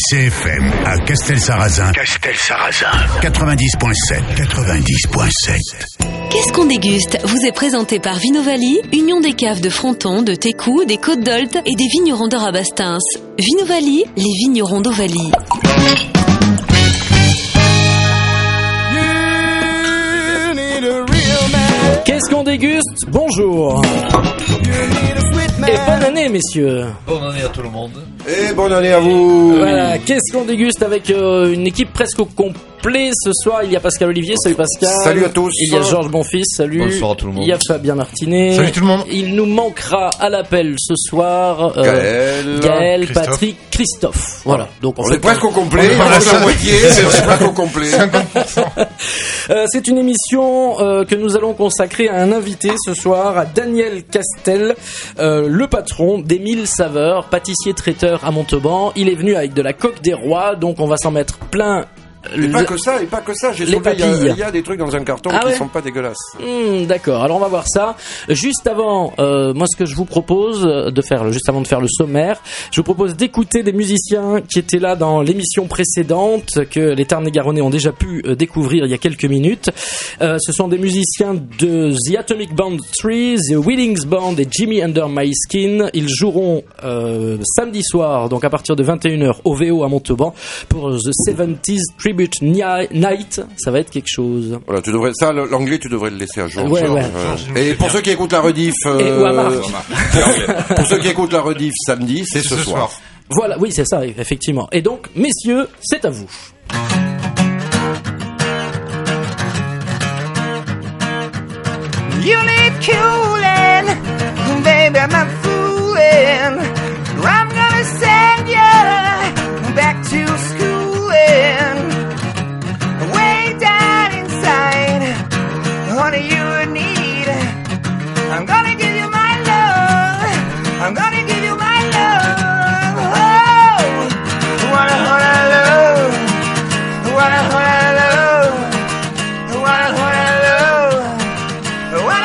CFM à Castelsarrasin. 90.7. Qu'est-ce qu'on déguste vous est présenté par Vinovali, union des caves de Fronton, de Técou, des Côtes d'Olt et des vignerons de Rabastens. Vinovali, les vignerons d'Ovalie. Qu'est-ce qu'on déguste ? Bonjour. Et bonne année, messieurs. Bonne année à tout le monde. Et bonne année à vous. Voilà, qu'est-ce qu'on déguste avec une équipe presque au complet ce soir. Il y a Pascal Olivier, salut Pascal. Salut à tous. Il y a Georges Bonfils, salut. Bonsoir à tout le monde. Il y a Fabien Martinet. Salut tout le monde. Il nous manquera à l'appel ce soir Gaël, Christophe. Patrick, Christophe. Voilà. Donc on est presque au complet. On est à moitié, c'est presque au complet. 50%. C'est une émission que nous allons consacrer à un invité ce soir, à Daniel Castel, le patron des 1000 saveurs, pâtissier traiteur à Montauban. Il est venu avec de la coque des rois, donc on va s'en mettre plein. Et pas que ça, j'ai les trouvé, papilles. il y a des trucs dans un carton qui sont pas dégueulasses. D'accord, alors on va voir ça. Juste avant, moi ce que je vous propose de faire, juste avant de faire le sommaire, je vous propose d'écouter des musiciens qui étaient là dans l'émission précédente, que les Tarn-et-Garonnais ont déjà pu découvrir il y a quelques minutes. Ce sont des musiciens de The Atomic Band 3, The Willings Band et Jimmy Under My Skin. Ils joueront samedi soir, donc à partir de 21h au VO à Montauban, pour The 70s Tribute Night. Ça va être quelque chose. Voilà, l'anglais tu devrais le laisser à Georges. Ouais. Et pour ceux qui écoutent la rediff, ou à Marc. pour ceux qui écoutent la rediff samedi, c'est ce soir. Voilà, oui, c'est ça, effectivement. Et donc, messieurs, c'est à vous. You need cooling, baby, I'm not fooling. I'm gonna send you back to schooling, way down inside. Honey, you need. I'm gonna give you my love. I'm gonna give you my love. Oh, what a love. What a love. What a love. What a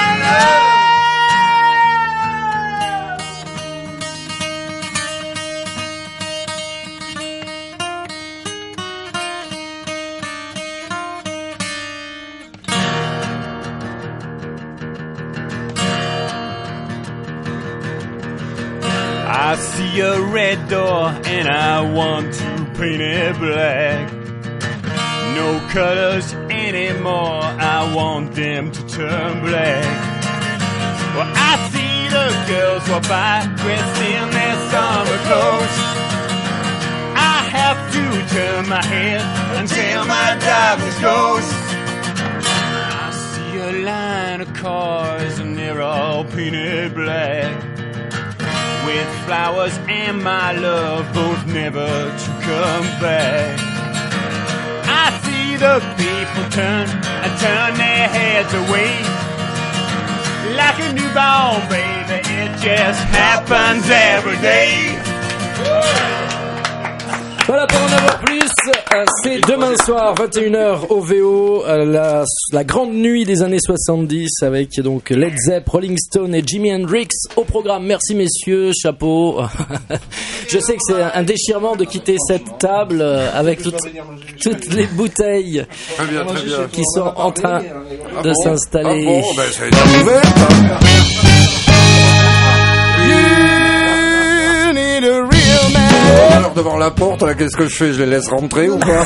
I see a red door and I want to paint it black. No colors anymore, I want them to turn black. Well, I see the girls walk by dressed in their summer clothes. I have to turn my head until my darkness goes. I see a line of cars and they're all painted black, with flowers and my love both never to come back. I see the people turn their heads away, like a newborn baby, it just happens every day. Voilà, pour en avoir plus, c'est demain soir, 21h au VO, la grande nuit des années 70 avec donc Led Zepp, Rolling Stone et Jimi Hendrix au programme. Merci messieurs, chapeau. Je sais que c'est un déchirement de quitter cette table avec toutes les bouteilles Très bien. qui sont en train de s'installer. Ah bon, ben ça a été ouvert. Alors devant la porte, là, qu'est-ce que je fais ? Je les laisse rentrer ou pas ?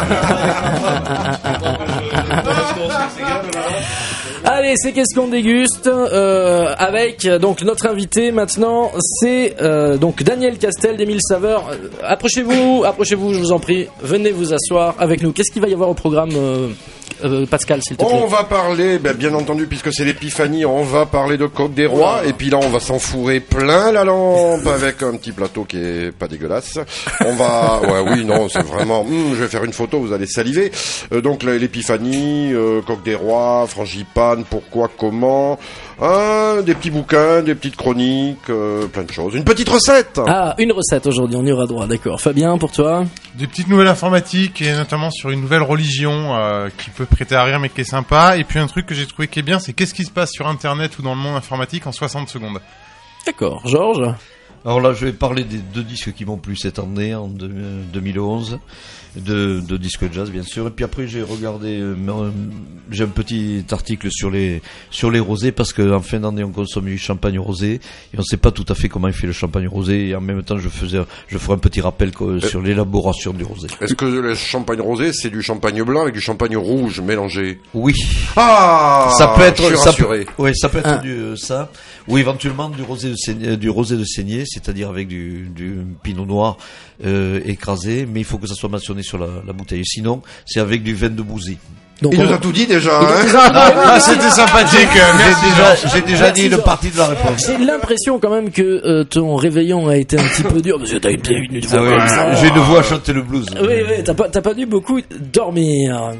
Allez, c'est qu'est-ce qu'on déguste avec donc notre invité maintenant, c'est donc Daniel Castel des 1000 saveurs. Approchez-vous, je vous en prie. Venez vous asseoir avec nous. Qu'est-ce qu'il va y avoir au programme Pascal, s'il te plaît. On va parler, bien entendu, puisque c'est l'épiphanie, on va parler de coque des rois, et puis là on va s'enfourrer plein la lampe avec un petit plateau qui est pas dégueulasse. On va, c'est vraiment, je vais faire une photo, vous allez saliver. Donc l'épiphanie, coque des rois, frangipane, pourquoi, comment, des petits bouquins, des petites chroniques, plein de choses. Une petite recette. Ah, une recette aujourd'hui, on y aura droit, d'accord. Fabien, pour toi? Des petites nouvelles informatiques et notamment sur une nouvelle religion qui peut prêter à rire mais qui est sympa. Et puis un truc que j'ai trouvé qui est bien, c'est qu'est-ce qui se passe sur Internet ou dans le monde informatique en 60 secondes. D'accord. Georges? Alors là, je vais parler des 2 disques qui m'ont plu cette année, en 2011, de disques jazz bien sûr. Et puis après, j'ai regardé, j'ai un petit article sur les rosés, parce qu'en fin d'année, on consomme du champagne rosé et on ne sait pas tout à fait comment il fait le champagne rosé. Et en même temps, je ferai un petit rappel sur l'élaboration du rosé. Est-ce que le champagne rosé, c'est du champagne blanc avec du champagne rouge mélangé? Oui. Ah, ça peut être, je suis rassuré. Ça peut être ça. Ou éventuellement du rosé de saignée, c'est-à-dire avec du pinot noir écrasé, mais il faut que ça soit mentionné sur la bouteille. Sinon, c'est avec du vin de Bouzy. Donc il nous a tout dit déjà. C'était sympathique. J'ai déjà dit une partie de la réponse. J'ai l'impression quand même que ton réveillon a été un petit peu dur, parce que t'as une voix comme ça. J'ai une voix à chanter le blues. Oui, t'as pas dû beaucoup dormir.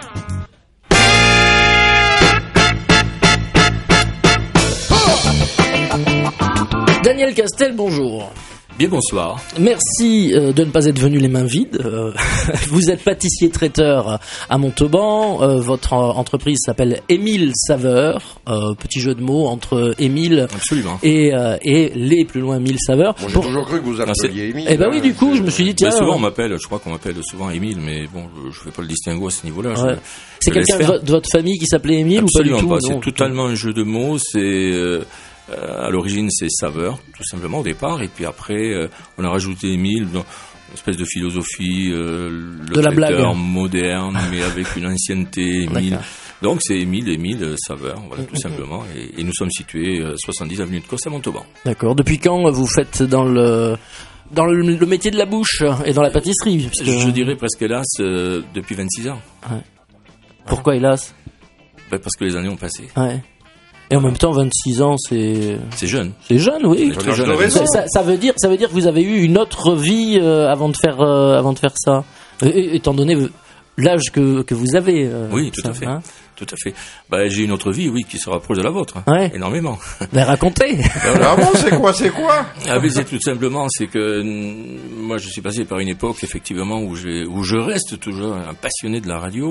Daniel Castel, bonjour. Bien, bonsoir. Merci de ne pas être venu les mains vides. Vous êtes pâtissier-traiteur à Montauban. Votre entreprise s'appelle Émile Saveur. Petit jeu de mots entre Émile et les plus loin Émile Saveur. Bon, j'ai toujours cru que vous appeliez Émile. Eh ben oui, du coup, je me suis dit tiens. Souvent je crois qu'on m'appelle souvent Émile, mais bon, je fais pas le distinguo à ce niveau-là. Ouais. C'est quelqu'un de votre famille qui s'appelait Émile ou pas du tout? C'est totalement un jeu de mots. C'est à l'origine, c'est Saveur, tout simplement, au départ, et puis après, on a rajouté Émile, une espèce de philosophie, de la blague moderne, mais avec une ancienneté, Émile. Donc c'est Émile Saveur, voilà, tout simplement, et nous sommes situés 70 avenue de Cosse à Montauban. D'accord. Depuis quand vous faites dans le métier de la bouche et dans la pâtisserie? Je dirais presque hélas, depuis 26 ans. Ouais. Pourquoi hélas? Parce que les années ont passé. Ouais. Et en même temps, 26 ans, c'est jeune. C'est jeune, oui. Très jeune. Ça veut dire que vous avez eu une autre vie avant de faire ça. Étant donné l'âge que vous avez. Oui, tout à fait. Hein, tout à fait. J'ai une autre vie, oui, qui se rapproche de la vôtre. Ouais. Énormément. Mais racontez. Ah bon, c'est quoi? C'est tout simplement, c'est que moi, je suis passé par une époque, effectivement, où je reste toujours un passionné de la radio.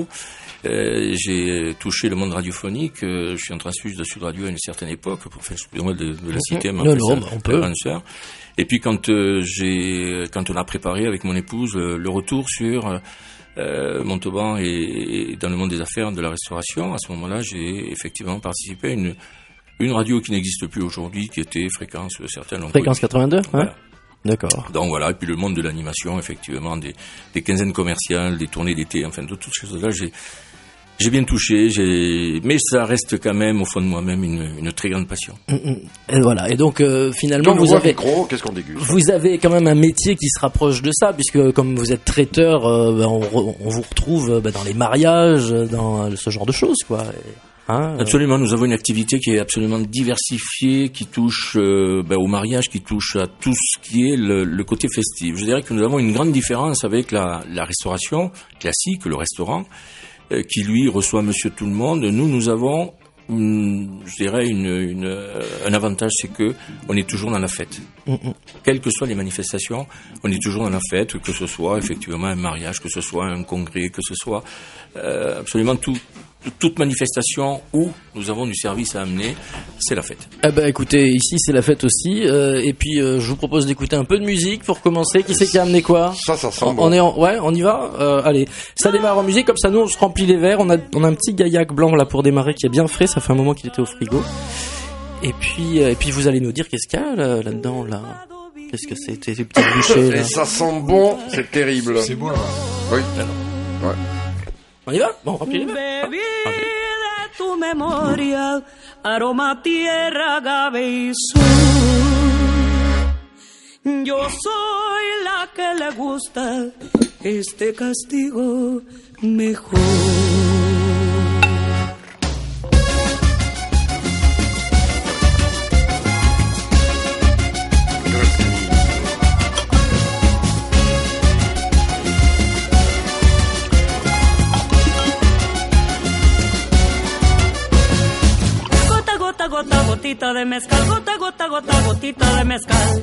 J'ai touché le monde radiophonique. Je suis en transfuge de Sud Radio à une certaine époque, pour faire excusez-moi de la citer, mais on peut. Sœur. Et puis quand on a préparé avec mon épouse le retour sur Montauban et dans le monde des affaires de la restauration, à ce moment-là, j'ai effectivement participé à une radio qui n'existe plus aujourd'hui, qui était Fréquence, certains l'ont Fréquence 82, voilà. Ouais. D'accord. Donc voilà, et puis le monde de l'animation, effectivement, des quinzaines commerciales, des tournées d'été, enfin de toutes ces choses-là, j'ai bien touché, mais ça reste quand même au fond de moi-même une très grande passion. Et voilà. Et donc finalement qu'est-ce qu'on déguste? Vous avez quand même un métier qui se rapproche de ça, puisque comme vous êtes traiteur, on vous retrouve dans les mariages, dans ce genre de choses, quoi. Absolument, nous avons une activité qui est absolument diversifiée, qui touche au mariage, qui touche à tout ce qui est le côté festif. Je dirais que nous avons une grande différence avec la restauration classique, le restaurant, qui lui reçoit monsieur tout le monde. Nous avons, je dirais, un avantage, c'est que on est toujours dans la fête. Quelles que soient les manifestations, on est toujours dans la fête, que ce soit effectivement un mariage, que ce soit un congrès, que ce soit absolument toute manifestation où nous avons du service à amener, c'est la fête. Écoutez, ici c'est la fête aussi, et puis je vous propose d'écouter un peu de musique pour commencer. Qui c'est qui a amené quoi? Ça sent bon. On y va. Allez, ça démarre en musique, comme ça nous on se remplit les verres. On a un petit gaillac blanc là pour démarrer qui est bien frais, ça fait un moment qu'il était au frigo. Et puis vous allez nous dire qu'est-ce qu'il y a là-dedans là. Qu'est-ce que c'est ces petites bouchées là? Et ça sent bon, c'est terrible. C'est bon là. Oui. Ouais. On y va? Bon, remplis les verres. Tu memoria, aroma tierra, agave y sur. Yo soy la que le gusta este castigo mejor. Gota, gotita de mezcal, gota, gota, gota, gotita de mezcal.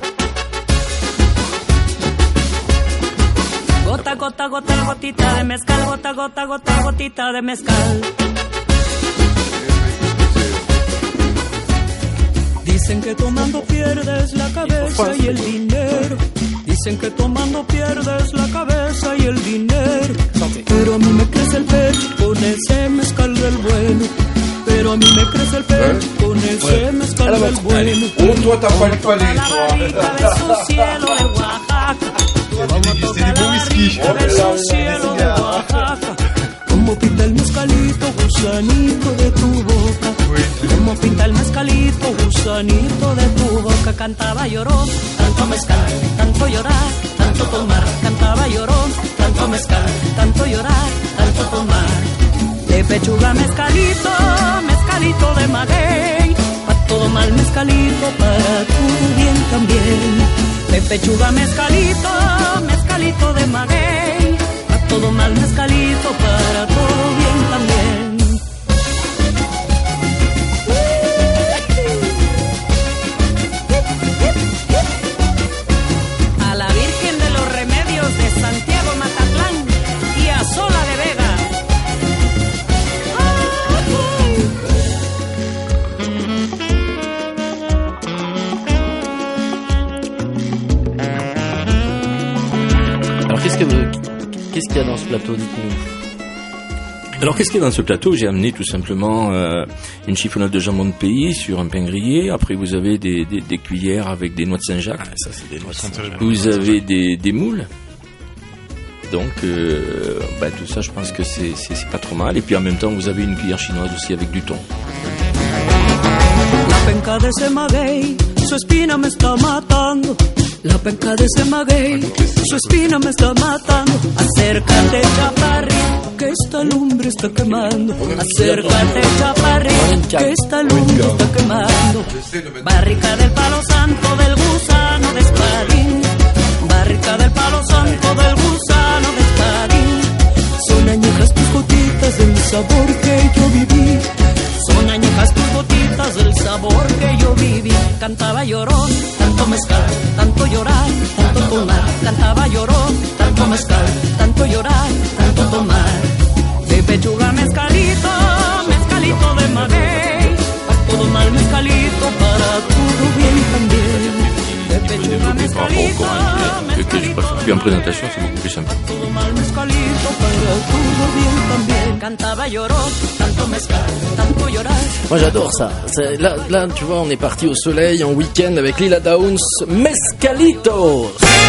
Gota, gota, gota, gotita de mezcal, gota, gota, gota, gotita de mezcal. Dicen que tomando pierdes la cabeza y el dinero. Dicen que tomando pierdes la cabeza y el dinero. Pero a mí me crece el pecho con ese mezcal del bueno. Pero a mí me crece el pecho con ese mezcal del bueno. Toi, t'as pas le palais, La barrica de su cielo de Oaxaca. Vamos a tocar la barrica de su cielo de Oaxaca. Como pinta el mezcalito, gusanito de tu boca. Como pinta el mezcalito, gusanito de tu boca. Cantaba llorón, tanto mezcal, tanto llorar, tanto tomar. Cantaba llorón, tanto mezcal, tanto llorar, tanto tomar. De pechuga mezcalito, mezcalito de maguey. Pa' todo mal mezcalito, para tu bien también. De pechuga mezcalito, mezcalito de maguey. Pa' todo mal mezcalito, para todo bien también. A la Virgen de los Remedios de Santiago Matatlán y a Sola de Vega. Alors qu'est-ce qu'il y a dans ce plateau, dites-nous? Alors qu'est-ce qu'il y a dans ce plateau? J'ai amené tout simplement une chiffonnade de jambon de pays sur un pain grillé. Après vous avez des cuillères avec des noix de Saint-Jacques. Ah, ça c'est des noix de Saint-Jacques. Vous avez des moules. Donc tout ça je pense que c'est pas trop mal. Et puis en même temps vous avez une cuillère chinoise aussi avec du thon. La penca de ese maguey, su espina me está matando. La penca de ese maguey, su espina me está matando. Acércate, chaparrín, que esta lumbre está quemando. Acércate, chaparrín, que esta lumbre está quemando. Barrica del palo santo del gusano de espadín. Barrica del palo santo del gusano de espadín. Son añejas tus gotitas del sabor que yo viví. Son añejas tus gotitas del sabor que yo viví. Cantaba llorón, tanto mezcal, tanto llorar, tanto tomar. Cantaba llorón, tanto mezcal, tanto llorar, tanto tomar. De pechuga mezcalito, mezcalito de maguey. Pa' todo mal mezcalito, para todo bien también. De pechuga mezcalito, mezcalito. Puis en présentation c'est beaucoup plus simple. Todo mal mezcalito, para todo bien también. Cantaba llorón, tanto mezcal, tanto llorar. Moi j'adore ça. Là, tu vois, on est parti au soleil en week-end avec Lila Downs, Mezcalitos.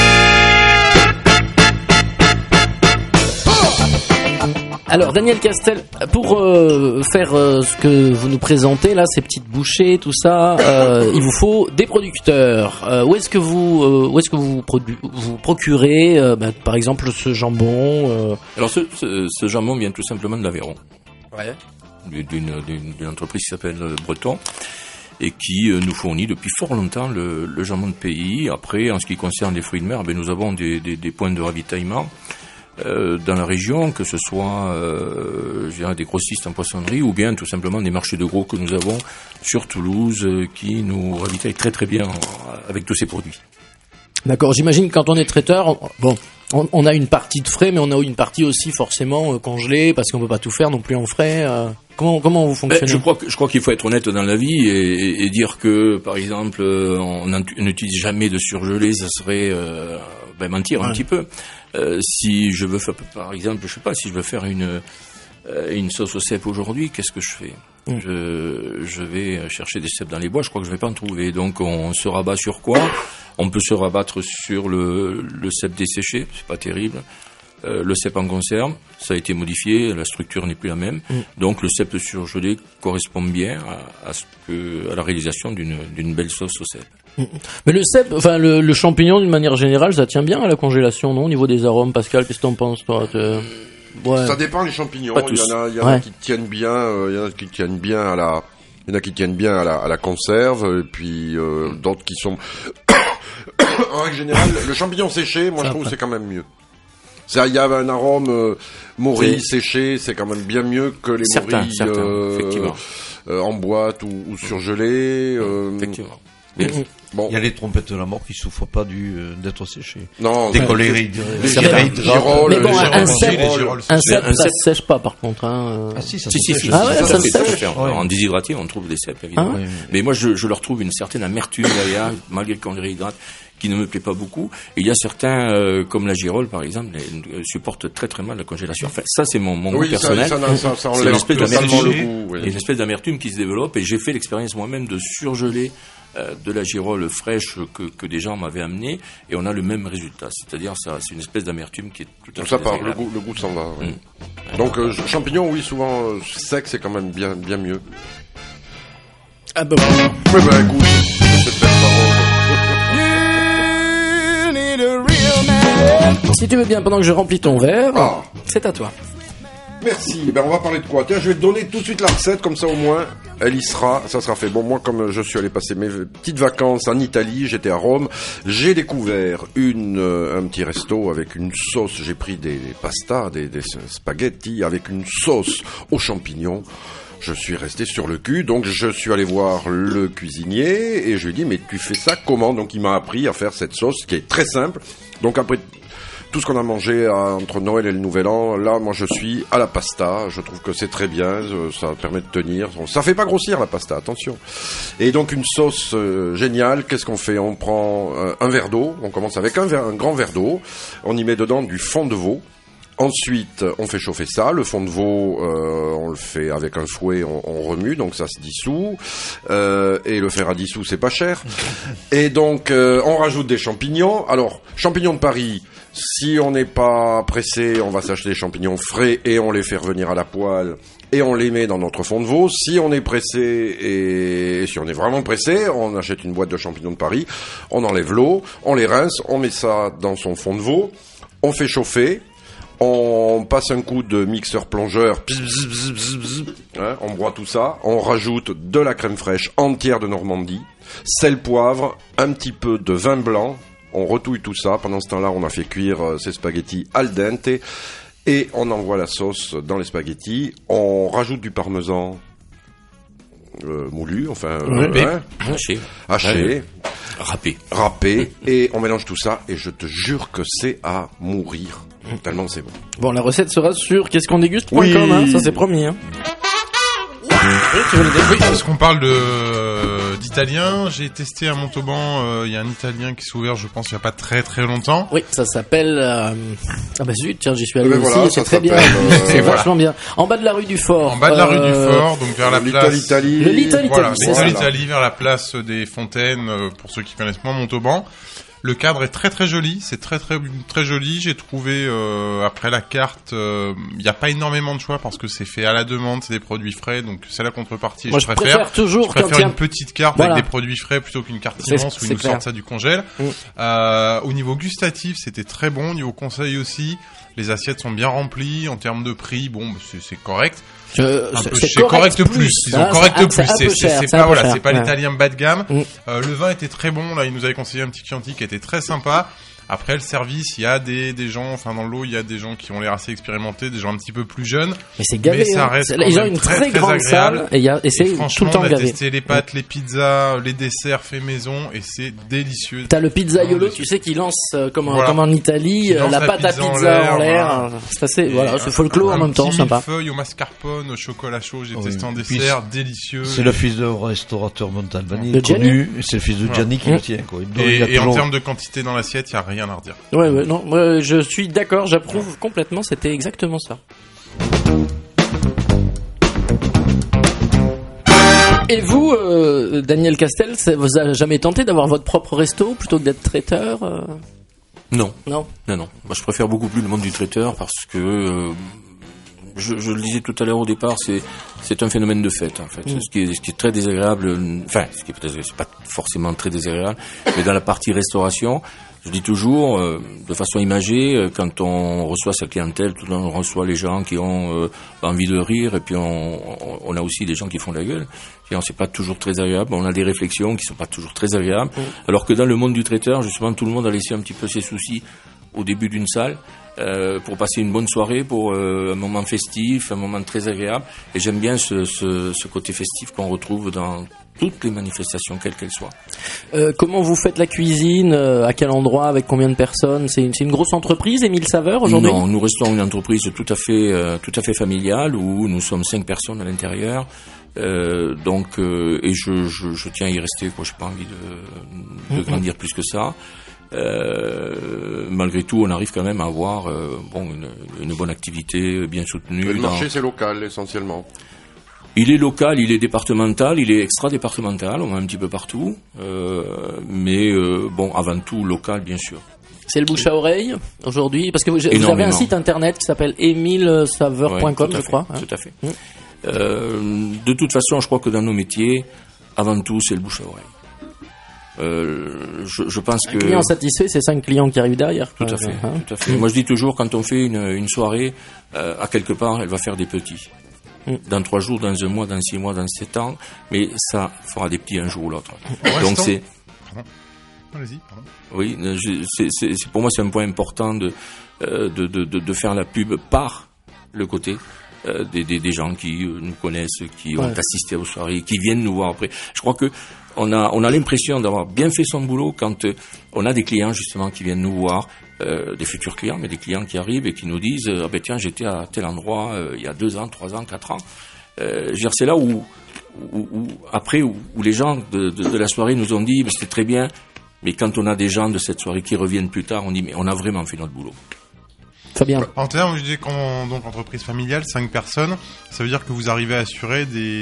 Alors Daniel Castel, pour faire ce que vous nous présentez là, ces petites bouchées, tout ça, il vous faut des producteurs. Où est-ce que vous procurez, par exemple, ce jambon Alors ce jambon vient tout simplement de l'Aveyron. Ouais. D'une entreprise qui s'appelle Breton et qui nous fournit depuis fort longtemps le jambon de pays. Après, en ce qui concerne les fruits de mer, nous avons des points de ravitaillement dans la région, que ce soit je dirais des grossistes en poissonnerie ou bien tout simplement des marchés de gros que nous avons sur Toulouse qui nous ravitaillent très très bien avec tous ces produits. D'accord, j'imagine que quand on est traiteur, on a une partie de frais, mais on a une partie aussi forcément congelée, parce qu'on peut pas tout faire non plus en frais. Comment vous fonctionnez? Je crois qu'il faut être honnête dans la vie et dire que, par exemple, on n'utilise jamais de surgelé, ça serait mentir un petit peu. Si je veux faire, par exemple, je sais pas, si je veux faire une sauce au cèpe aujourd'hui, qu'est-ce que je fais? Je vais chercher des cèpes dans les bois, je crois que je vais pas en trouver. Donc on se rabat sur quoi? On peut se rabattre sur le cèpe desséché, c'est pas terrible. Le cèpe en conserve, ça a été modifié, la structure n'est plus la même. Donc le cèpe surgelé correspond bien à la réalisation d'une belle sauce au cèpe. Mais le cèpe, enfin le champignon d'une manière générale, ça tient bien à la congélation, non? Au niveau des arômes, Pascal, qu'est-ce que t'en penses, toi? Ouais. Ça dépend les champignons. Il y en a qui tiennent bien, il y en a qui tiennent bien à la conserve, et puis d'autres qui sont en règle générale, le champignon séché, moi je trouve que c'est quand même mieux. Il y a un arôme morille séché, c'est quand même bien mieux que les morilles effectivement. En boîte ou surgelées. Effectivement. Bon. Il y a les trompettes de la mort qui souffrent pas d'être séchées. Non, des colérés, les girolles, mais bon, un cep, ça cep sèche pas par contre. Hein. Ah si, ça Si, sèche. Ah ouais, ça sèche. En déshydraté, on trouve des cèpes, évidemment. Ah ouais. Mais moi, je leur trouve une certaine amertume derrière, malgré qu'on les réhydrate, qui ne me plaît pas beaucoup. Et il y a certains, comme la girole, par exemple, supportent très très mal la congélation. Enfin, ça, c'est mon goût personnel. Ça C'est enlève une espèce totalement d'amertume, le goût. Oui. une espèce d'amertume qui se développe. Et j'ai fait l'expérience moi-même de surgeler de la girole fraîche que des gens m'avaient amené, et on a le même résultat. C'est-à-dire, ça, c'est une espèce d'amertume qui est tout à fait Ça part, désagréable. le goût s'en va. Oui. Donc champignons, oui, souvent sec, c'est quand même bien mieux. Ah bah Oui, bah écoute, cette belle parole. si tu veux bien, pendant que je remplis ton verre, Ah. c'est à toi. Merci. Ben on va parler de quoi? Tiens, je vais te donner tout de suite la recette, comme ça au moins, elle y sera, ça sera fait. Bon, moi, comme je suis allé passer mes petites vacances en Italie, j'étais à Rome, j'ai découvert un petit resto avec une sauce. J'ai pris des pastas, des spaghettis avec une sauce aux champignons. Je suis resté sur le cul, donc je suis allé voir le cuisinier et je lui ai dit, mais tu fais ça comment? Donc il m'a appris à faire cette sauce qui est très simple. Donc après tout ce qu'on a mangé entre Noël et le Nouvel An, là, moi, je suis à la pasta. Je trouve que c'est très bien. Ça permet de tenir. Ça fait pas grossir, la pasta, attention. Et donc, une sauce géniale. Qu'est-ce qu'on fait? On prend un verre d'eau. On commence avec un grand verre d'eau. On y met dedans du fond de veau. Ensuite, on fait chauffer ça. Le fond de veau, on le fait avec un fouet, on remue, donc ça se dissout. Et le fer à dissous, c'est pas cher. Et donc, on rajoute des champignons. Alors, champignons de Paris, si on n'est pas pressé, on va s'acheter des champignons frais et on les fait revenir à la poêle. Et on les met dans notre fond de veau. Si on est pressé et si on est vraiment pressé, on achète une boîte de champignons de Paris. On enlève l'eau, on les rince, on met ça dans son fond de veau. On fait chauffer. On passe un coup de mixeur plongeur, hein, on broie tout ça, on rajoute de la crème fraîche entière de Normandie, sel, poivre, un petit peu de vin blanc, on retouille tout ça. Pendant ce temps-là, on a fait cuire ces spaghettis al dente et on envoie la sauce dans les spaghettis. On rajoute du parmesan moulu, enfin hein, haché. Râpé, et on mélange tout ça, et je te jure que c'est à mourir. Tellement c'est bon. Bon, la recette sera sur qu'est-ce-qu'on-déguste.com, Oui. hein, ça c'est promis. Hein. Oui, parce qu'on parle d'italien, j'ai testé à Montauban, il y a un italien qui s'est ouvert, je pense, il n'y a pas très très longtemps. Oui, ça s'appelle... Ah bah zut, tiens, j'y suis allé Mais aussi, voilà, c'est ça très bien. s'appelle, C'est vachement bien. En bas de la rue du Fort. En bas de la rue du Fort, donc vers la place... L'Italie. Le Little Voilà, Italy, c'est ça. Little Italy, vers la place des Fontaines, pour ceux qui connaissent moins Montauban. Le cadre est très très joli, c'est très très très joli. J'ai trouvé après la carte, il n'y a pas énormément de choix parce que c'est fait à la demande, c'est des produits frais, donc c'est la contrepartie. Moi, je préfère toujours je préfère quand une petite carte voilà. avec des produits frais plutôt qu'une carte immense où ils nous sortent ça du congèle. Au niveau gustatif, c'était très bon. Au niveau conseil aussi, les assiettes sont bien remplies. En termes de prix, bon, c'est correct. C'est correct plus. Disons correct plus. C'est pas voilà, c'est pas l'italien bas de gamme. Le vin était très bon. Là, il nous avait conseillé un petit Chianti qui était très sympa. Après le service, il y a des gens, enfin dans l'eau, il y a des gens qui ont l'air assez expérimentés, des gens un petit peu plus jeunes. Mais c'est gavé. Mais ça reste quand ils ont même une très grande agréable. salle et c'est tout le temps on a gavé. testé les pâtes, les pizzas, les desserts faits maison et c'est délicieux. T'as le pizzaiolo, tu sais, qui lance comme en Italie lance la pâte à pizza en l'air. C'est assez, voilà, c'est folklore en même temps, sympa. Un petit millefeuille au mascarpone, au chocolat chaud, j'ai testé en dessert, délicieux. C'est le fils d'un restaurateur Montalbani connu, c'est le fils de Gianni qui le tient, quoi. Et en termes de quantité dans l'assiette, il y a rien à redire. Ouais, non, moi, je suis d'accord, j'approuve complètement, c'était exactement ça. Et vous, Daniel Castel, vous avez jamais tenté d'avoir votre propre resto plutôt que d'être traiteur Non. Non. Moi, je préfère beaucoup plus le monde du traiteur parce que je le disais tout à l'heure au départ, c'est un phénomène de fête en fait. Ce qui est très désagréable. Enfin, c'est pas forcément très désagréable, mais dans la partie restauration. Je dis toujours, de façon imagée, quand on reçoit sa clientèle, tout le monde reçoit les gens qui ont envie de rire, et puis on a aussi des gens qui font la gueule. Et c'est pas toujours très agréable. On a des réflexions qui sont pas toujours très agréables. Alors que dans le monde du traiteur, justement, tout le monde a laissé un petit peu ses soucis au début d'une salle. pour passer une bonne soirée, pour un moment festif, un moment très agréable. Et j'aime bien ce côté festif qu'on retrouve dans toutes les manifestations, quelles qu'elles soient. Comment vous faites la cuisine? À quel endroit? Avec combien de personnes? C'est une grosse entreprise, Émile Saveur, aujourd'hui? Non, nous restons une entreprise tout à fait familiale, où nous sommes 5 personnes à l'intérieur. Donc, et je tiens à y rester, quoi. J'ai pas envie de grandir plus que ça. Malgré tout, on arrive quand même à avoir une bonne activité bien soutenue. Le marché, c'est local, essentiellement. Il est local, il est départemental, il est extra-départemental, on va un petit peu partout, mais avant tout local, bien sûr. C'est le bouche à oreille aujourd'hui, parce que vous avez un site internet qui s'appelle emilesaveur.com, je crois. Tout à fait. De toute façon, je crois que dans nos métiers, avant tout, c'est le bouche à oreille. Je pense que... Un client satisfait, c'est 5 clients qui arrivent derrière. Tout à fait. Moi, je dis toujours, quand on fait une soirée, à quelque part, elle va faire des petits. Dans 3 jours, dans 1 mois, dans 6 mois, dans 7 ans, mais ça fera des petits un jour ou l'autre. Donc c'est... Pardon. Allez-y, pardon. Oui, c'est pour moi, c'est un point important de faire la pub par le côté des gens qui nous connaissent, qui ont assisté aux soirées, qui viennent nous voir après. Je crois que on a l'impression d'avoir bien fait son boulot quand on a des clients justement qui viennent nous voir, des futurs clients, mais des clients qui arrivent et qui nous disent tiens, j'étais à tel endroit il y a 2 ans, 3 ans, 4 ans. C'est là où les gens de la soirée nous ont dit c'était très bien, mais quand on a des gens de cette soirée qui reviennent plus tard, on dit mais on a vraiment fait notre boulot. Fabien. En termes, je dis donc entreprise familiale, 5 personnes, ça veut dire que vous arrivez à assurer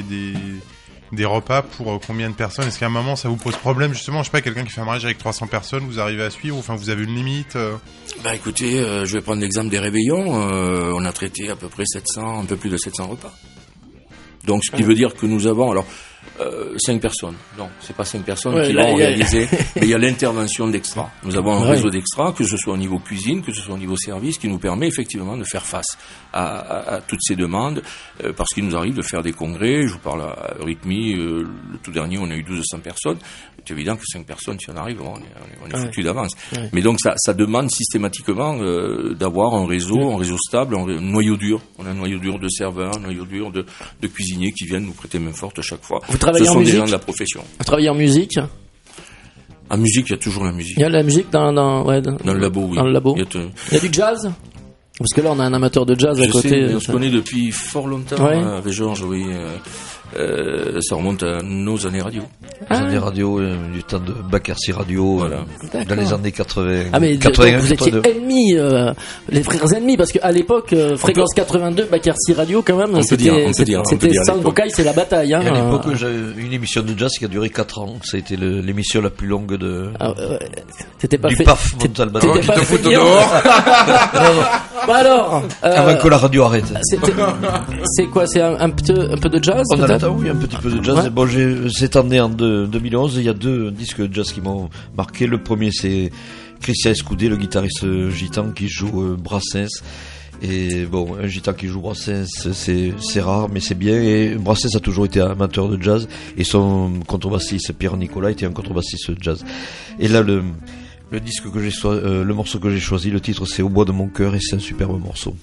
des repas pour combien de personnes? Est-ce qu'à un moment ça vous pose problème justement? Je sais pas, quelqu'un qui fait un mariage avec 300 personnes, vous arrivez à suivre? Enfin, vous avez une limite? Écoutez, je vais prendre l'exemple des réveillons. On a traité à peu près 700, un peu plus de 700 repas. Donc, ce qui veut dire que nous avons 5 personnes. Non, c'est pas 5 personnes qui l'ont réalisé, mais il y a l'intervention d'extra. Nous avons un réseau d'extra, que ce soit au niveau cuisine, que ce soit au niveau service, qui nous permet effectivement de faire face à toutes ces demandes, parce qu'il nous arrive de faire des congrès. Je vous parle à Rythmie, le tout dernier, on a eu 1200 personnes. C'est évident que 5 personnes, si on arrive, on est foutu d'avance. Ouais. Mais donc, ça demande systématiquement d'avoir un réseau stable, un noyau dur. On a un noyau dur de serveurs, un noyau dur de cuisiniers qui viennent nous prêter main forte à chaque fois. Ce sont des gens de la profession. Vous travaillez en musique? En musique, il y a toujours la musique. Il y a la musique dans le labo, oui. Dans le labo. Il y a du jazz? Parce que là, on a un amateur de jazz à côté. On se connaît depuis fort longtemps avec Georges, oui. Ça remonte à nos années radio. Les années radio, du temps de Bacarsi Radio, dans les années 80. Ah mais 80, vous étiez ennemis, les frères ennemis, parce qu'à l'époque, Fréquence 82, Bacarsi Radio, quand même, c'était sans vocal, c'est la bataille. Hein. Et à l'époque, j'avais une émission de jazz qui a duré 4 ans. Ça a été l'émission la plus longue T'étais pas du fait. PAF Montalbano. Qui te fout dehors. Bah alors. Avant que la radio arrête. C'est quoi? C'est un peu de jazz? Oui, un petit peu de jazz. Ouais. Bon, cette année, en 2011, il y a 2 disques de jazz qui m'ont marqué. Le premier, c'est Christian Escudé, le guitariste gitan qui joue Brassens. Et bon, un gitan qui joue Brassens, c'est rare, mais c'est bien. Et Brassens a toujours été amateur de jazz. Et son contrebassiste, Pierre Nicolas, était un contrebassiste de jazz. Et là, le disque que le morceau que j'ai choisi, le titre, c'est Au bois de mon cœur, et c'est un superbe morceau.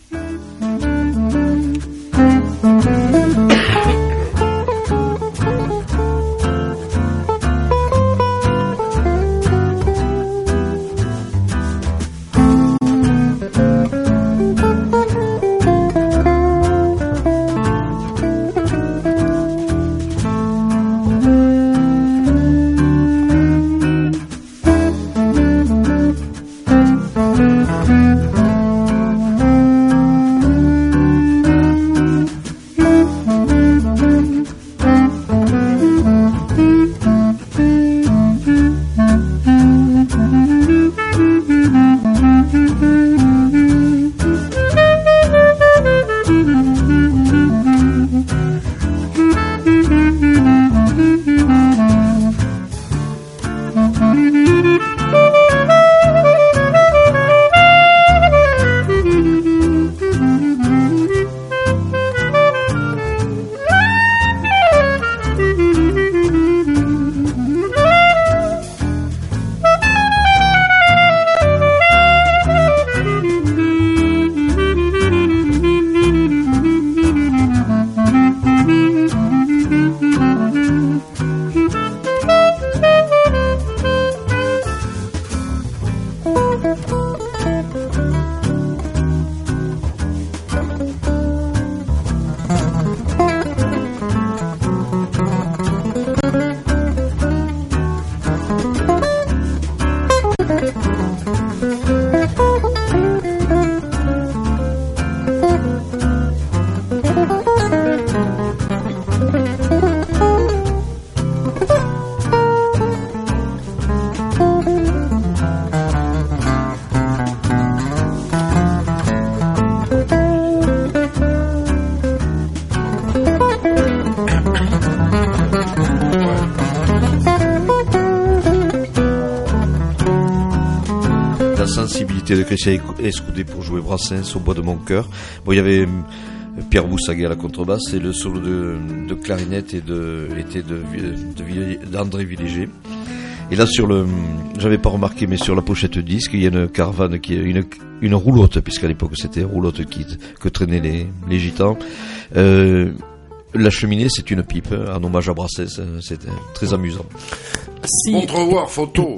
invité de Christian Escoudé pour jouer Brassens au bois de mon cœur. Bon, il y avait Pierre Boussaguet à la contrebasse et le solo de clarinette était d'André Villéger. Et là j'avais pas remarqué, mais sur la pochette disque, il y a une caravane qui est une roulotte, puisqu'à l'époque c'était roulotte que traînaient les gitans. La cheminée, c'est une pipe, en hommage à Brassens, c'était très amusant. Entrevoir photo.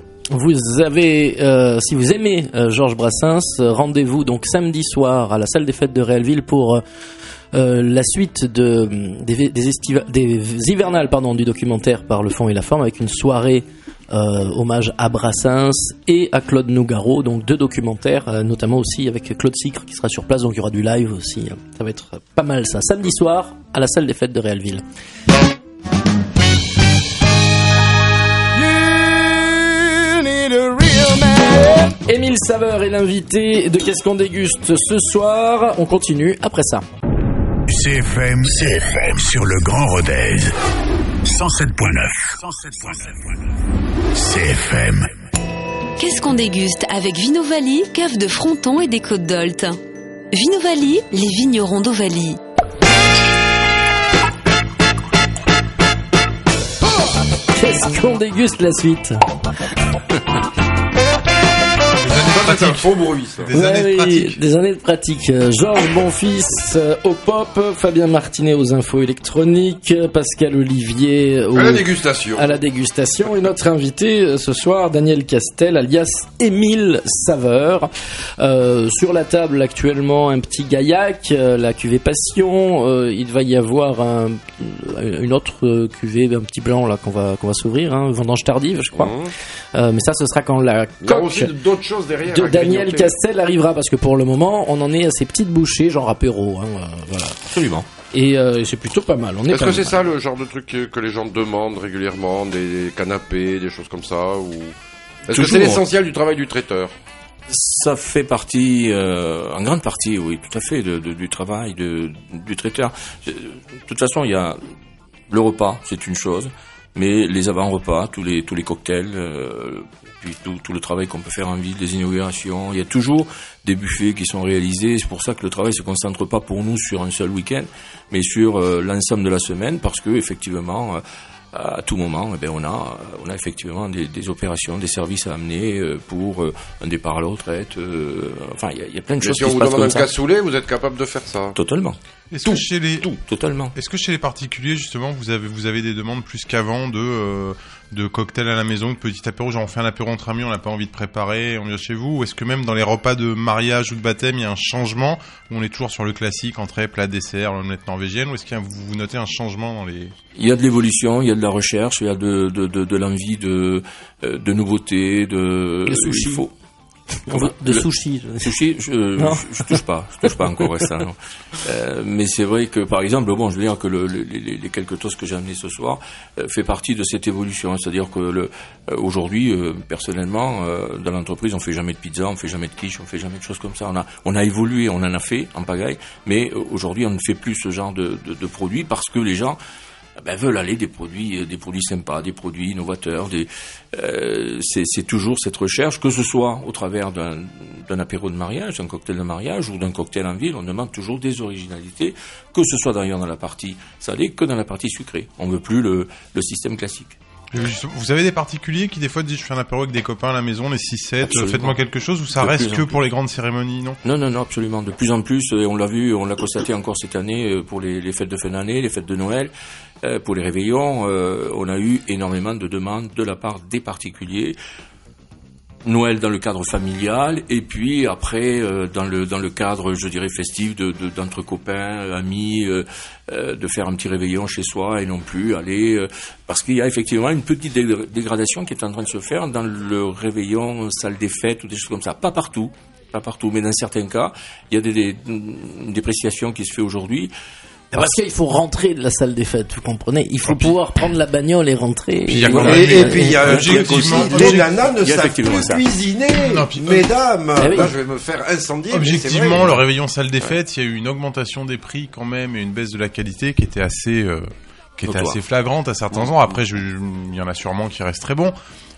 Si vous aimez Georges Brassens, rendez-vous donc samedi soir à la salle des fêtes de Réalville pour la suite des hivernales du documentaire Par le fond et la forme, avec une soirée hommage à Brassens et à Claude Nougaro, donc 2 documentaires, notamment aussi avec Claude Sicre qui sera sur place, donc il y aura du live aussi, ça va être pas mal ça, samedi soir à la salle des fêtes de Réalville. Émile Saveur est l'invité de Qu'est-ce qu'on déguste ce soir, on continue après ça. CFM sur le Grand Rodez 107.9. CFM. Qu'est-ce qu'on déguste avec Vinovali, cave de Fronton et des Côtes d'Olt. Vinovali, les vignerons d'Ovalie. Qu'est-ce qu'on déguste la suite? C'est un faux bruit, ça. Des années de pratique. Georges Bonfils au pop, Fabien Martinet aux infos électroniques, Pascal Olivier à la dégustation, et notre invité ce soir, Daniel Castel, alias Émile Saveur. Sur la table actuellement un petit gaillac, la cuvée Passion. Il va y avoir une autre cuvée, un petit blanc là qu'on va s'ouvrir, vendange tardive, je crois. Mais ça, ce sera quand la coque d'autres choses derrière de Daniel Castel arrivera, parce que pour le moment on en est à ces petites bouchées genre apéro, voilà. Absolument. Et c'est plutôt pas mal. Est-ce que c'est ça le genre de truc que les gens demandent régulièrement, des canapés, des choses comme ça, ou est-ce que c'est l'essentiel du travail du traiteur? Ça fait partie, en grande partie, oui, tout à fait, du travail du traiteur. De toute façon, il y a le repas, c'est une chose, mais les avant-repas, tous les cocktails, puis tout le travail qu'on peut faire en ville, les inaugurations, il y a toujours des buffets qui sont réalisés. C'est pour ça que le travail se concentre pas pour nous sur un seul week-end, mais sur l'ensemble de la semaine, parce que effectivement, à tout moment, on a effectivement des opérations, des services à amener pour un départ à la retraite. Enfin, il y a plein de choses qui se passent comme ça. Si on vous demande un cassoulet, vous êtes capable de faire ça? Totalement. Totalement. Est-ce que chez les particuliers, justement, vous avez des demandes plus qu'avant de cocktails à la maison, de petits apéros, genre on fait un apéro entre amis, on n'a pas envie de préparer, on vient chez vous, ou est-ce que même dans les repas de mariage ou de baptême, il y a un changement, où on est toujours sur le classique, entrée, plat, dessert, l'omelette norvégienne, ou est-ce que vous notez un changement dans les... Il y a de l'évolution, il y a de la recherche, il y a de l'envie de nouveautés, de sushi. Il faut... Sushi. Sushi, je touche pas encore à ça. Non. Mais c'est vrai que, par exemple, je veux dire que les quelques toasts que j'ai amenés ce soir fait partie de cette évolution. C'est-à-dire que aujourd'hui, personnellement, dans l'entreprise, on fait jamais de pizza, on fait jamais de quiche, on fait jamais de choses comme ça. On a évolué, on en a fait en pagaille, mais aujourd'hui, on ne fait plus ce genre de produits parce que les gens veulent aller des produits sympas, des produits innovateurs. C'est toujours cette recherche, que ce soit au travers d'un apéro de mariage, d'un cocktail de mariage ou d'un cocktail en ville. On demande toujours des originalités, que ce soit d'ailleurs dans la partie salée que dans la partie sucrée. On veut plus le système classique. Vous avez des particuliers qui des fois disent je fais un apéro avec des copains à la maison, les 6-7, faites-moi quelque chose, ou ça reste que pour les grandes cérémonies, non? Non, absolument. De plus en plus, et on l'a vu, on l'a constaté encore cette année pour les fêtes de fin d'année, les fêtes de Noël, pour les réveillons, on a eu énormément de demandes de la part des particuliers. Noël dans le cadre familial, et puis après dans le cadre, je dirais, festif d'entre copains, amis, de faire un petit réveillon chez soi et non plus aller parce qu'il y a effectivement une petite dégradation qui est en train de se faire dans le réveillon salle des fêtes ou des choses comme ça. Pas partout, mais dans certains cas, il y a une dépréciation qui se fait aujourd'hui. Parce qu'il faut rentrer de la salle des fêtes, vous comprenez? Il faut pouvoir prendre la bagnole et rentrer. Et puis il y a objectivement, les nanas ne savent plus cuisiner, mesdames. Là, je vais me faire incendier. Objectivement, le réveillon salle des fêtes, il y a eu une augmentation des prix quand même et une baisse de la qualité qui était assez flagrante à certains ans. Après, il y en a sûrement qui restent très bons.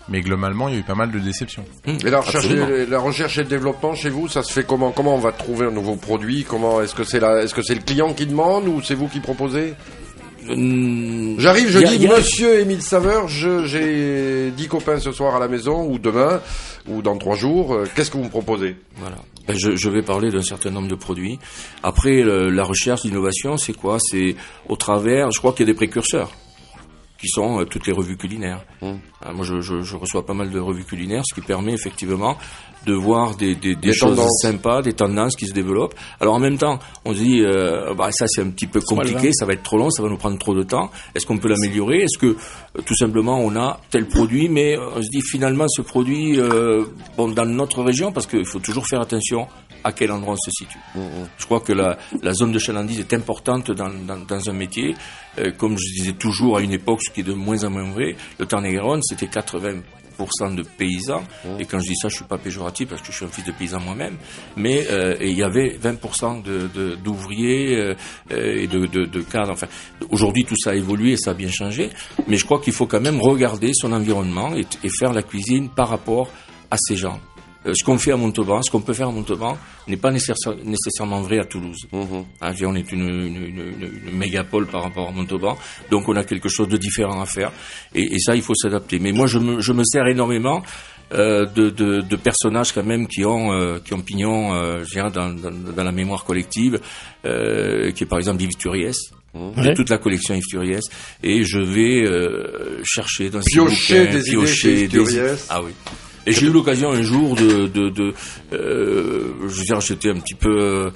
Mais globalement, il y a eu pas mal de déceptions. Et la recherche et le développement chez vous, ça se fait comment? Comment on va trouver un nouveau produit? Est-ce que c'est le client qui demande ou c'est vous qui proposez? J'arrive, je dis Monsieur Émile Saveur, j'ai 10 copains ce soir à la maison, ou demain, ou dans 3 jours. Qu'est-ce que vous me proposez? Voilà. Je vais parler d'un certain nombre de produits. Après, la recherche, l'innovation, c'est quoi? C'est au travers, je crois qu'il y a des précurseurs, qui sont toutes les revues culinaires. Moi, je reçois pas mal de revues culinaires, ce qui permet effectivement de voir des choses sympas, des tendances qui se développent. Alors en même temps, on se dit, ça c'est un petit peu compliqué, ça va être trop long, ça va nous prendre trop de temps. Est-ce qu'on peut l'améliorer? Est-ce que tout simplement on a tel produit, mais on se dit finalement ce produit, dans notre région, parce qu'il faut toujours faire attention à quel endroit on se situe. Je crois que la zone de chalandise est importante dans un métier. Comme je disais toujours à une époque, ce qui est de moins en moins vrai, le Tarn-et-Garonne, c'était 80% de paysans. Et quand je dis ça, je suis pas péjoratif parce que je suis un fils de paysan moi-même. Mais et il y avait 20% d'ouvriers et de cadres. Enfin, aujourd'hui, tout ça a évolué et ça a bien changé. Mais je crois qu'il faut quand même regarder son environnement et faire la cuisine par rapport à ces gens. Ce qu'on fait à Montauban, ce qu'on peut faire à Montauban, n'est pas nécessairement vrai à Toulouse. On est une mégapole par rapport à Montauban, donc on a quelque chose de différent à faire, et ça, il faut s'adapter. Mais moi, je me sers énormément de personnages quand même qui ont pignon, dans la mémoire collective, qui est par exemple Yves Turiès. De toute la collection Yves Turiès, et je vais chercher dans piocher des idées. Ah oui. Et j'ai eu l'occasion un jour je veux dire, j'étais un petit peu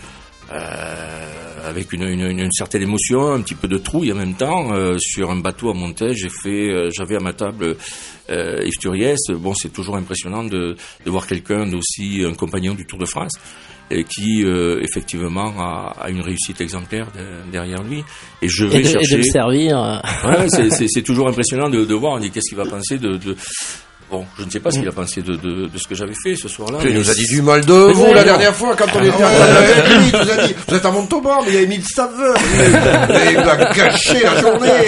avec une certaine émotion, un petit peu de trouille en même temps, sur un bateau à Montaigne. J'avais à ma table Yves Turiès. Bon, c'est toujours impressionnant de voir quelqu'un d'aussi un compagnon du Tour de France, et qui effectivement a une réussite exemplaire derrière lui. Et je vais chercher. Et de le servir. Ouais, c'est toujours impressionnant de voir. On dit qu'est-ce qu'il va penser Bon, je ne sais pas ce qu'il a pensé de ce que j'avais fait ce soir-là. Il nous a dit du mal de vous la dernière fois quand on était avec lui. Il nous a dit, vous êtes à Montauban, mais il y a Émile Saveur. Il a gâché la journée.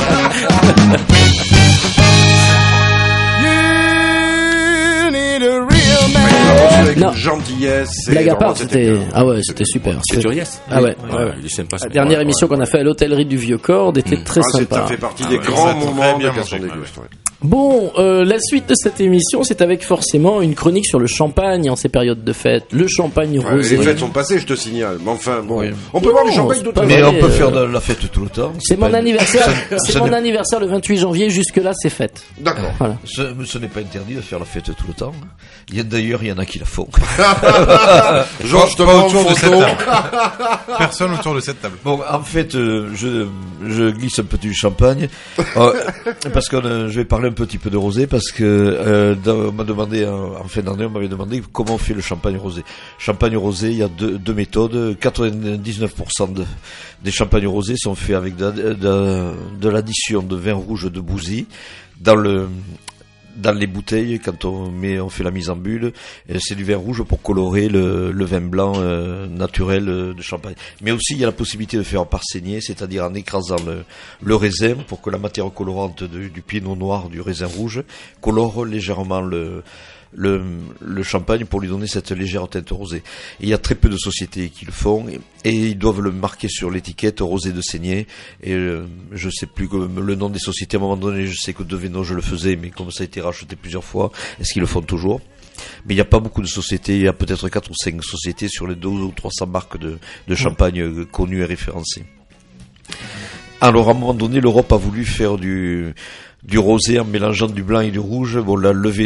Non. Gentillesse. Blague à part, c'était super. C'est Turiès. Ah ouais. Il est sympa. La dernière émission qu'on a fait à l'hôtellerie du Vieux-Corps était très sympa. Ça fait partie des grands moments de Gaston Déguste. Bon, la suite de cette émission, c'est avec forcément une chronique sur le champagne en ces périodes de fêtes. Le champagne rosé. Les fêtes sont passées, je te signale. Mais enfin, bon, on peut voir du champagne d'autres. Mais on peut faire de la fête tout le temps. C'est mon anniversaire. C'est mon anniversaire le 28 janvier. Jusque là, c'est fête. D'accord. Voilà. Ce n'est pas interdit de faire la fête tout le temps. D'ailleurs, il y en a qui la font. Georges, pas autour de cette table. Personne autour de cette table. Bon, en fait, je glisse un peu du champagne parce que je vais parler un petit peu de rosé parce que on m'a demandé en fin d'année, on m'avait demandé comment on fait le champagne rosé. Champagne rosé, il y a deux méthodes. 99% des champagnes rosés sont faits avec de l'addition de vin rouge de Bouzy dans les bouteilles. Quand on fait la mise en bulle, c'est du vin rouge pour colorer le vin blanc naturel de Champagne. Mais aussi il y a la possibilité de faire par saignée, c'est-à-dire en écrasant le raisin pour que la matière colorante du pinot noir, du raisin rouge, colore légèrement le champagne pour lui donner cette légère teinte rosée. Et il y a très peu de sociétés qui le font et ils doivent le marquer sur l'étiquette rosé de saignée. Et je sais plus le nom des sociétés. À un moment donné, je sais que Deveno je le faisais, mais comme ça a été racheté plusieurs fois, est-ce qu'ils le font toujours? Mais il n'y a pas beaucoup de sociétés. Il y a peut-être 4 ou 5 sociétés sur les 200 ou 300 marques de champagne connues et référencées. Alors à un moment donné, l'Europe a voulu faire du rosé en mélangeant du blanc et du rouge. Bon, la levée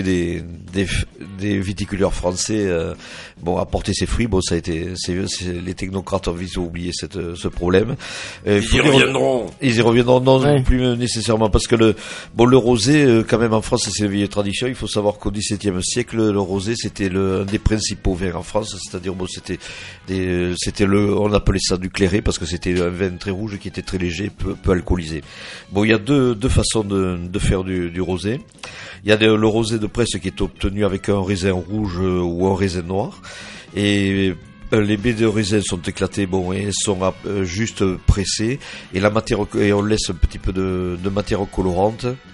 des viticulteurs français, a porté ses fruits. Bon, ça a été, les technocrates ont vite oublié ce problème. Ils y reviendront. Ils y reviendront, non, plus nécessairement, parce que le rosé, quand même en France, c'est une vieille tradition. Il faut savoir qu'au XVIIe siècle, le rosé, c'était un des principaux vins en France. C'est-à-dire, on appelait ça du clairé parce que c'était un vin très rouge qui était très léger, peu alcoolisé. Bon, il y a deux façons de faire du rosé. Il y a le rosé de presse qui est obtenu avec un raisin rouge ou un raisin noir. Et les baies de raisin sont éclatées, et sont juste pressées. Et et on laisse un petit peu de matière colorante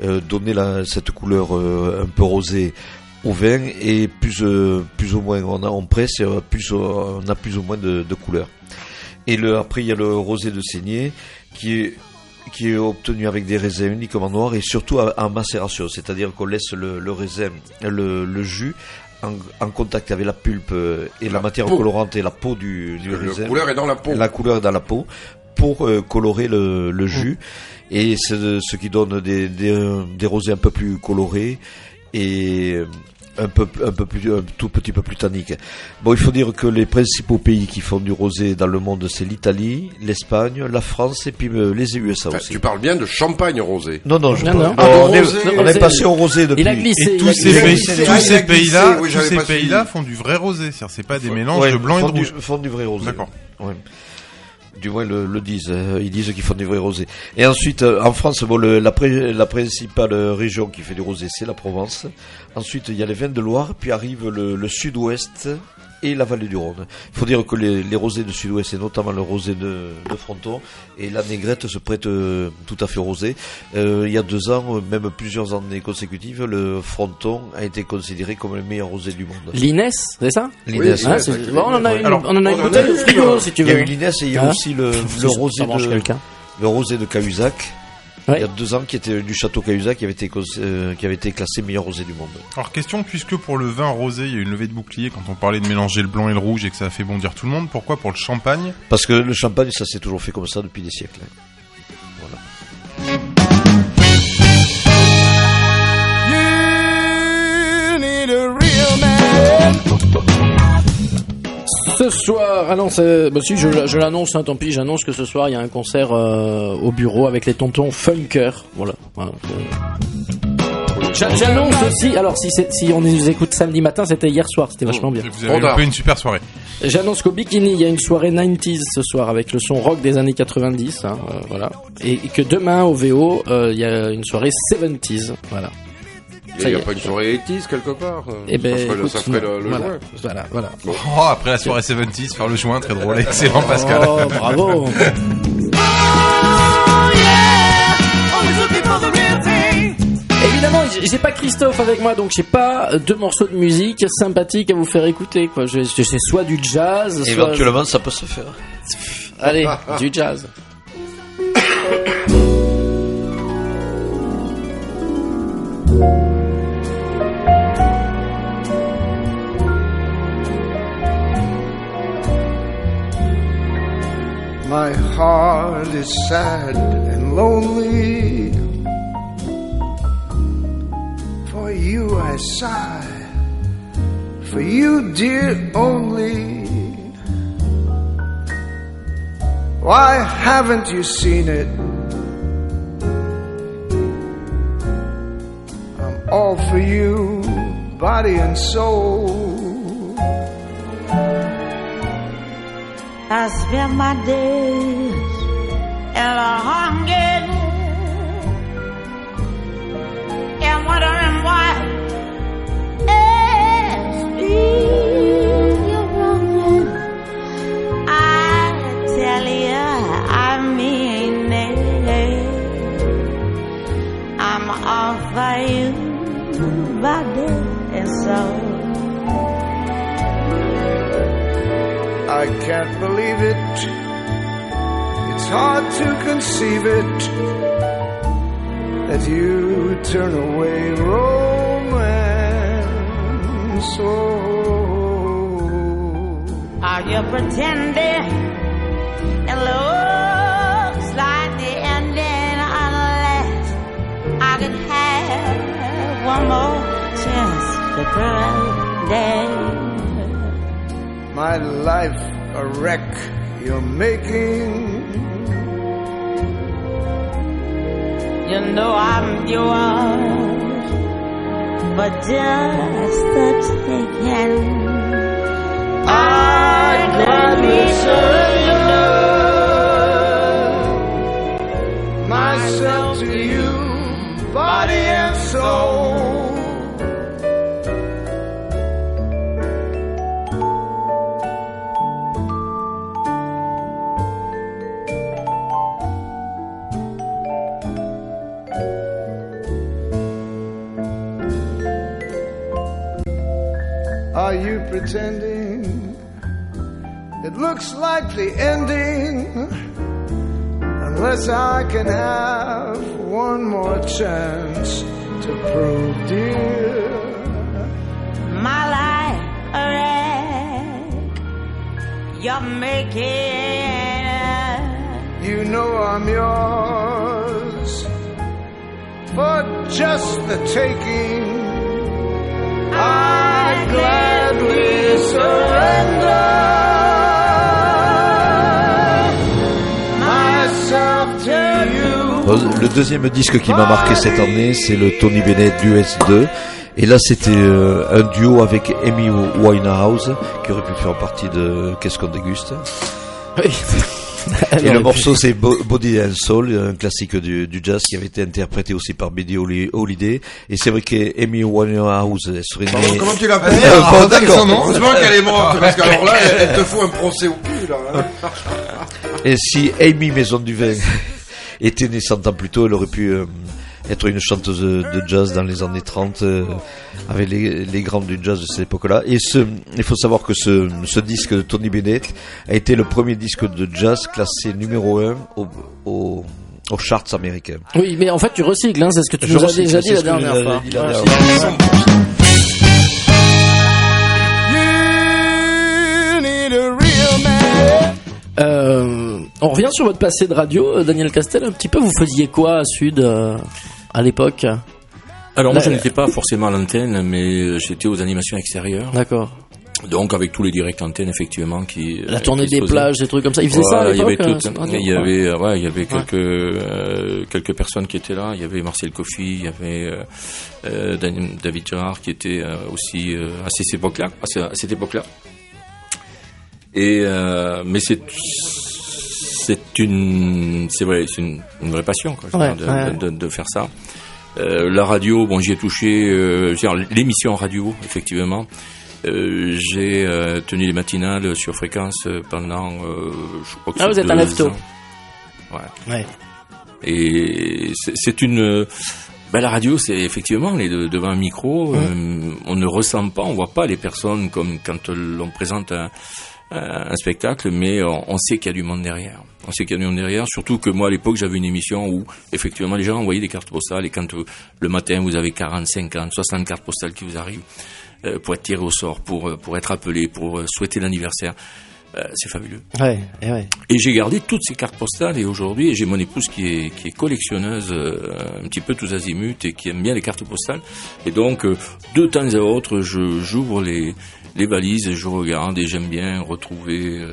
donner cette couleur un peu rosée au vin, et plus ou moins on presse, on a plus ou moins de couleur. Et après il y a le rosé de saignée qui est obtenu avec des raisins uniquement noirs et surtout en macération, c'est-à-dire qu'on laisse le raisin, le jus en contact avec la pulpe et la matière colorante et la peau du raisin. La couleur est dans la peau. La couleur est dans la peau pour colorer le jus, et c'est ce qui donne des rosés un peu plus colorés et un tout petit peu plus tannique. Bon, il faut dire que les principaux pays qui font du rosé dans le monde, c'est l'Italie, l'Espagne, la France et puis les USA aussi. Tu parles bien de champagne rosé. Non, on est passé au rosé depuis. Il a glissé. Et tous ces pays-là font du vrai rosé. C'est pas des mélanges de blanc et de rouge. Font du vrai rosé. D'accord. Ouais. Du moins le disent, ils disent qu'ils font du vrai rosé. Et ensuite, en France, la principale région qui fait du rosé, c'est la Provence. Ensuite, il y a les vins de Loire, puis arrive le sud-ouest et la vallée du Rhône. Il faut dire que les rosés de sud-ouest, et notamment le rosé de Fronton, et la Négrette se prête tout à fait au rosé. Il y a 2 ans, même plusieurs années consécutives, le Fronton a été considéré comme le meilleur rosé du monde. L'Inès, c'est ça? L'Inès. Oui, on en a une bouteille au frigo, si tu veux. Il y a eu l'Inès et il y a aussi le rosé de Cahuzac. Ouais. Il y a 2 ans, qui était du château Cahuzac, qui avait été classé meilleur rosé du monde. Alors question, puisque pour le vin rosé, il y a eu une levée de bouclier quand on parlait de mélanger le blanc et le rouge et que ça a fait bondir tout le monde, pourquoi pour le champagne? Parce que le champagne, ça s'est toujours fait comme ça depuis des siècles. Voilà. You need a real man. Ce soir, si je l'annonce, tant pis, j'annonce que ce soir il y a un concert au bureau avec les tontons Funker. Voilà. J'annonce aussi, alors si on nous écoute samedi matin, c'était hier soir, c'était vachement bien. Vous avez loupé une super soirée. J'annonce qu'au Bikini, il y a une soirée 90s ce soir avec le son rock des années 90, voilà. Et que demain au VO, il y a une soirée 70s, voilà. Il n'y a pas une soirée 80s quelque part? Eh ben, ça ferait le joint. Voilà. Bon. Oh, après la soirée 70s, faire le joint, très drôle. Excellent, Pascal. Oh, bravo. Évidemment, j'ai pas Christophe avec moi, donc j'ai pas 2 morceaux de musique sympathiques à vous faire écouter, quoi. J'ai soit du jazz, éventuellement, ça peut se faire. Allez, du jazz. My heart is sad and lonely. For you I sigh. For you, dear, only. Why haven't you seen it? I'm all for you, body and soul. I spend my days in a hunger and wondering why it's me you're wronging. I tell you, I mean it. I'm all for you, body and soul. I can't believe it. It's hard to conceive it that you turn away romance. Are you pretending? It looks like the ending unless I could have one more chance to pretend. My life a wreck you're making. You know I'm yours, but just the taking. I'd gladly surrender myself to you, body and soul. pretending. It looks like the ending, unless I can have one more chance to prove, dear, my life a wreck. You're making you know I'm yours for just the taking. I gladly surrender. Le deuxième disque qui m'a marqué cette année, c'est le Tony Bennett US 2. Et là, c'était un duo avec Amy Winehouse, qui aurait pu faire partie de Qu'est-ce qu'on déguste. Oui. Et le morceau, c'est Body and Soul, un classique du jazz qui avait été interprété aussi par Billie Holiday. Et c'est vrai qu'Amy Winehouse serait née... Comment tu l'appelles? D'accord. Heureusement qu'elle est morte, parce qu'alors là, elle te fout un procès au cul, là. Hein. Et si Amy Maison du Vin était née 100 ans plus tôt, elle aurait pu être une chanteuse de jazz dans les années 30, avec les grands du jazz de cette époque-là. Et il faut savoir que ce disque de Tony Bennett a été le premier disque de jazz classé numéro 1 aux charts américains. Oui, mais en fait, tu recycles, hein, c'est ce que tu nous as déjà dit la dernière fois. On revient sur votre passé de radio, Daniel Castel, un petit peu. Vous faisiez quoi à Sud à l'époque? Alors moi je n'étais pas forcément à l'antenne, mais j'étais aux animations extérieures. D'accord. Donc avec tous les directs antennes effectivement qui la tournée des plages, des trucs comme ça. Ils faisaient ça à l'époque. Il y avait quelques personnes qui étaient là. Il y avait Marcel Coffy, il y avait David Gérard qui était aussi à cette époque-là. Et mais c'est une vraie passion quoi, de faire ça. La radio, bon, j'y ai touché, l'émission radio, effectivement. J'ai tenu les matinales sur fréquence pendant, je crois que vous êtes un lève-tôt. Ouais. Et c'est une, la radio, c'est effectivement, on est devant un micro, on ne ressent pas, on voit pas les personnes comme quand l'on présente un spectacle, mais on sait qu'il y a du monde derrière. On sait qu'il y a du monde derrière, surtout que moi à l'époque j'avais une émission où effectivement les gens envoyaient des cartes postales et quand le matin vous avez 40, 50, 60 cartes postales qui vous arrivent pour être tirés au sort, pour être appelés, pour souhaiter l'anniversaire, c'est fabuleux. Et j'ai gardé toutes ces cartes postales et aujourd'hui j'ai mon épouse qui est collectionneuse un petit peu tous azimuts et qui aime bien les cartes postales et donc de temps à autre j'ouvre les valises et je regarde et j'aime bien retrouver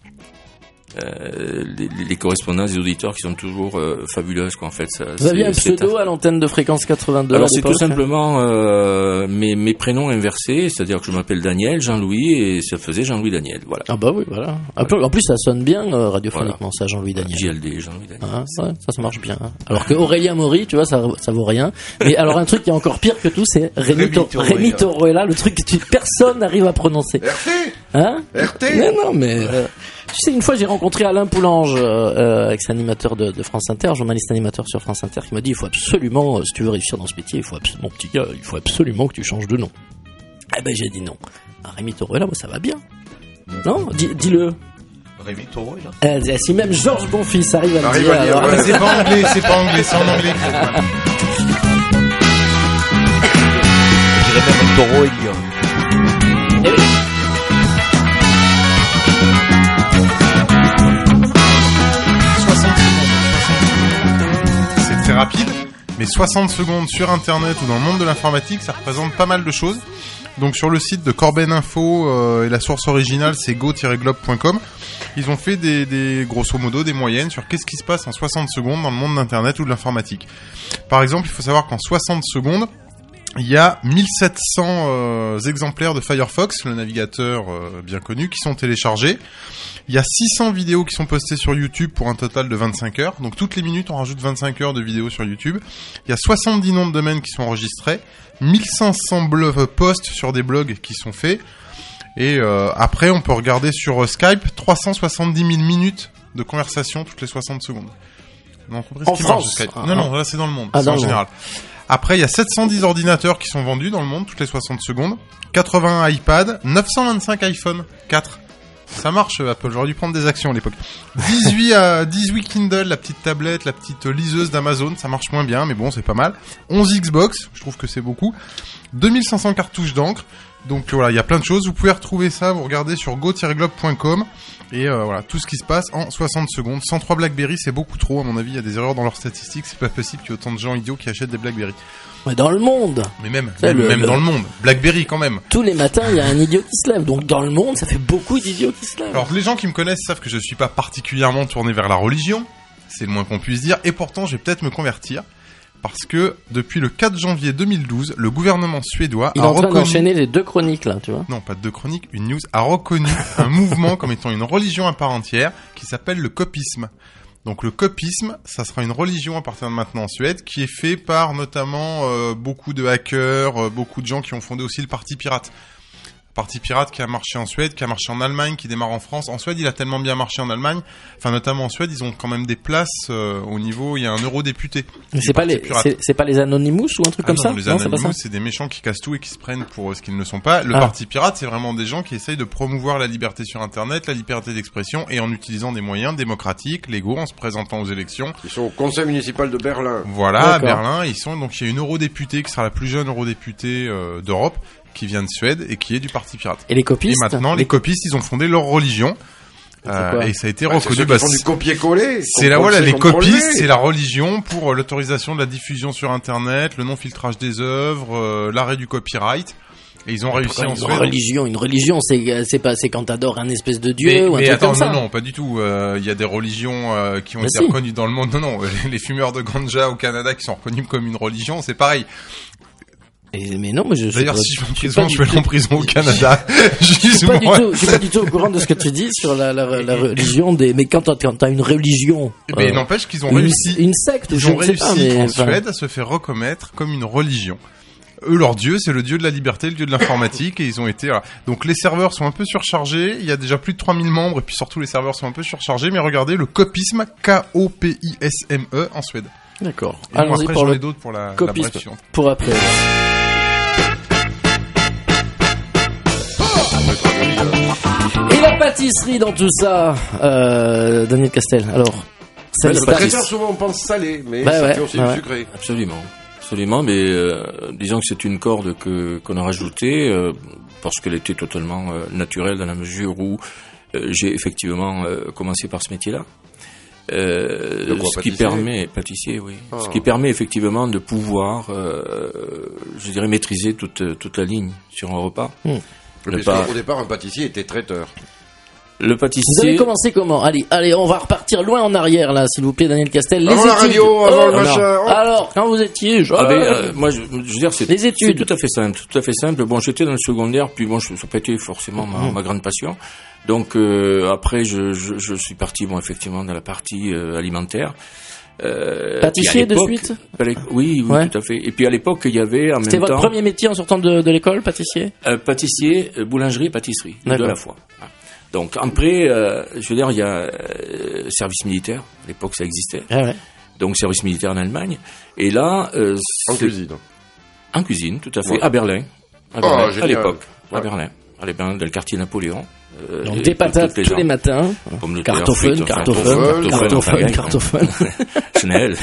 les correspondances des auditeurs qui sont toujours fabuleuses quoi en fait. Vous aviez un pseudo à l'antenne de fréquence 82. Alors c'est tout simplement mes prénoms inversés, c'est-à-dire que je m'appelle Daniel, Jean-Louis et ça faisait Jean-Louis Daniel, voilà. Ah bah oui, voilà. En plus ça sonne bien radiophoniquement voilà. Ça, Jean-Louis Daniel. JLD, Jean-Louis Daniel. Ah, ça marche bien. Alors que Aurélien Maury, tu vois, ça vaut rien. Mais alors un truc qui est encore pire que tout, c'est Rémi Torruella, le truc que personne n'arrive à prononcer. RT. Hein? RT. Mais tu sais, une fois j'ai rencontré Alain Poulange, ex-animateur de France Inter, journaliste animateur sur France Inter, qui m'a dit il faut absolument, si tu veux réussir dans ce métier, il faut absolument que tu changes de nom. Eh ben j'ai dit non. Rémi Torruella, moi ça va bien. Non, dis-le. Rémi Torruella. Si même Georges Bonfils arrive à le dire. Alors... Ouais, c'est pas anglais, c'est en anglais. Je dirais même Torruella. C'est rapide, mais 60 secondes sur internet ou dans le monde de l'informatique, ça représente pas mal de choses. Donc sur le site de Corben Info et la source originale c'est go-globe.com, ils ont fait des grosso modo des moyennes sur qu'est-ce qui se passe en 60 secondes dans le monde d'internet ou de l'informatique. Par exemple, il faut savoir qu'en 60 secondes, il y a 1700 exemplaires de Firefox, le navigateur bien connu, qui sont téléchargés. Il y a 600 vidéos qui sont postées sur YouTube pour un total de 25 heures. Donc toutes les minutes, on rajoute 25 heures de vidéos sur YouTube. Il y a 70 noms de domaines qui sont enregistrés. 1500 posts sur des blogs qui sont faits. Et après, on peut regarder sur Skype 370 000 minutes de conversation toutes les 60 secondes. En France. Non, là c'est dans le monde, en général. Après, il y a 710 ordinateurs qui sont vendus dans le monde toutes les 60 secondes. 81 iPad, 925 iPhone 4. Ça marche, Apple. J'aurais dû prendre des actions à l'époque. 18 Kindle, la petite tablette, la petite liseuse d'Amazon. Ça marche moins bien, mais bon, c'est pas mal. 11 Xbox, je trouve que c'est beaucoup. 2500 cartouches d'encre. Donc voilà, il y a plein de choses. Vous pouvez retrouver ça, vous regardez sur go-globe.com. Et voilà, tout ce qui se passe en 60 secondes. 103 BlackBerry, c'est beaucoup trop. À mon avis, il y a des erreurs dans leurs statistiques. C'est pas possible qu'il y ait autant de gens idiots qui achètent des BlackBerry. Mais dans le monde. Mais même dans le monde. BlackBerry quand même. Tous les matins, il y a un idiot qui se lève. Donc dans le monde, ça fait beaucoup d'idiots qui se lèvent. Alors les gens qui me connaissent savent que je suis pas particulièrement tourné vers la religion. C'est le moins qu'on puisse dire. Et pourtant, je vais peut-être me convertir. Parce que depuis le 4 janvier 2012, le gouvernement suédois il est en train d'enchaîner les 2 chroniques là, tu vois. Non, pas 2 chroniques, une news a reconnu un mouvement comme étant une religion à part entière qui s'appelle le copisme. Donc le copisme, ça sera une religion à partir de maintenant en Suède qui est fait par notamment beaucoup de hackers, beaucoup de gens qui ont fondé aussi le Parti Pirate. Parti pirate qui a marché en Suède, qui a marché en Allemagne, qui démarre en France. En Suède, il a tellement bien marché en Allemagne. Enfin, notamment en Suède, ils ont quand même des places au niveau. Il y a un eurodéputé. Mais c'est pas les Anonymous ou un truc comme ça. Les Anonymous, c'est des méchants qui cassent tout et qui se prennent pour ce qu'ils ne sont pas. Le Parti pirate, c'est vraiment des gens qui essayent de promouvoir la liberté sur Internet, la liberté d'expression et en utilisant des moyens démocratiques, légaux, en se présentant aux élections. Ils sont au conseil municipal de Berlin. Voilà, à Berlin, ils sont. Donc il y a une eurodéputée qui sera la plus jeune eurodéputée d'Europe, qui vient de Suède et qui est du Parti pirate. Et les copistes. Et maintenant, les copistes, ils ont fondé leur religion. Et ça a été reconnu. C'est ceux qui font du copier-coller. C'est là, voilà, les copistes, c'est la religion pour l'autorisation de la diffusion sur Internet, le non-filtrage des œuvres, l'arrêt du copyright. Et ils ont réussi en Suède. Une religion, c'est quand t'adores un espèce de dieu ou un truc comme ça. Non, pas du tout. Il y a des religions qui ont été reconnues dans le monde. Non, les fumeurs de ganja au Canada qui sont reconnus comme une religion, c'est pareil. Mais non, mais d'ailleurs, si je vais en prison, je vais aller en prison au Canada. Je suis pas du tout au courant de ce que tu dis sur la religion des. Mais quand t'as une religion. Mais il n'empêche qu'ils ont réussi. Une secte. Ils ont réussi en Suède à se faire reconnaître comme une religion. Eux, leur dieu, c'est le dieu de la liberté, le dieu de l'informatique, et ils ont été. Voilà. Donc les serveurs sont un peu surchargés. Il y a déjà plus de 3000 membres, et puis surtout les serveurs sont un peu surchargés. Mais regardez le copisme, K-O-P-I-S-M-E en Suède. D'accord. Allons-y pour le d'autres pour la copisme. Pour après. Et la pâtisserie dans tout ça, Daniel Castel. Alors, la pâtisserie, souvent on pense salé, mais ça fait aussi du sucré. Absolument, mais disons que c'est une corde qu'on a rajoutée parce qu'elle était totalement naturelle dans la mesure où j'ai effectivement commencé par ce métier-là. Ce qui permet pâtissier, oui. Ce qui permet effectivement de pouvoir, je dirais, maîtriser toute la ligne sur un repas. Au départ, un pâtissier était traiteur. Le pâtissier. Vous avez commencé comment ? Allez, on va repartir loin en arrière là, s'il vous plaît, Daniel Castel. Avant la radio, avant le machin. Alors, quand vous étiez jeune, moi, je veux dire, c'est les études. C'est tout à fait simple. Bon, j'étais dans le secondaire, puis bon, ça n'a pas été forcément ma grande passion. Donc après, je suis parti, bon, effectivement, dans la partie alimentaire. Pâtissier de suite ? Oui, tout à fait. Et puis à l'époque, il y avait en même temps... C'était votre premier métier en sortant de l'école, pâtissier ? Pâtissier, boulangerie, pâtisserie, de la fois. Donc après, je veux dire, il y a service militaire. À l'époque, ça existait. Donc service militaire en Allemagne. Et là, en cuisine. En cuisine, tout à fait. À Berlin. À l'époque. À Berlin, dans le quartier Napoléon. Donc des patates tous les matins, cartoffel, Chanel.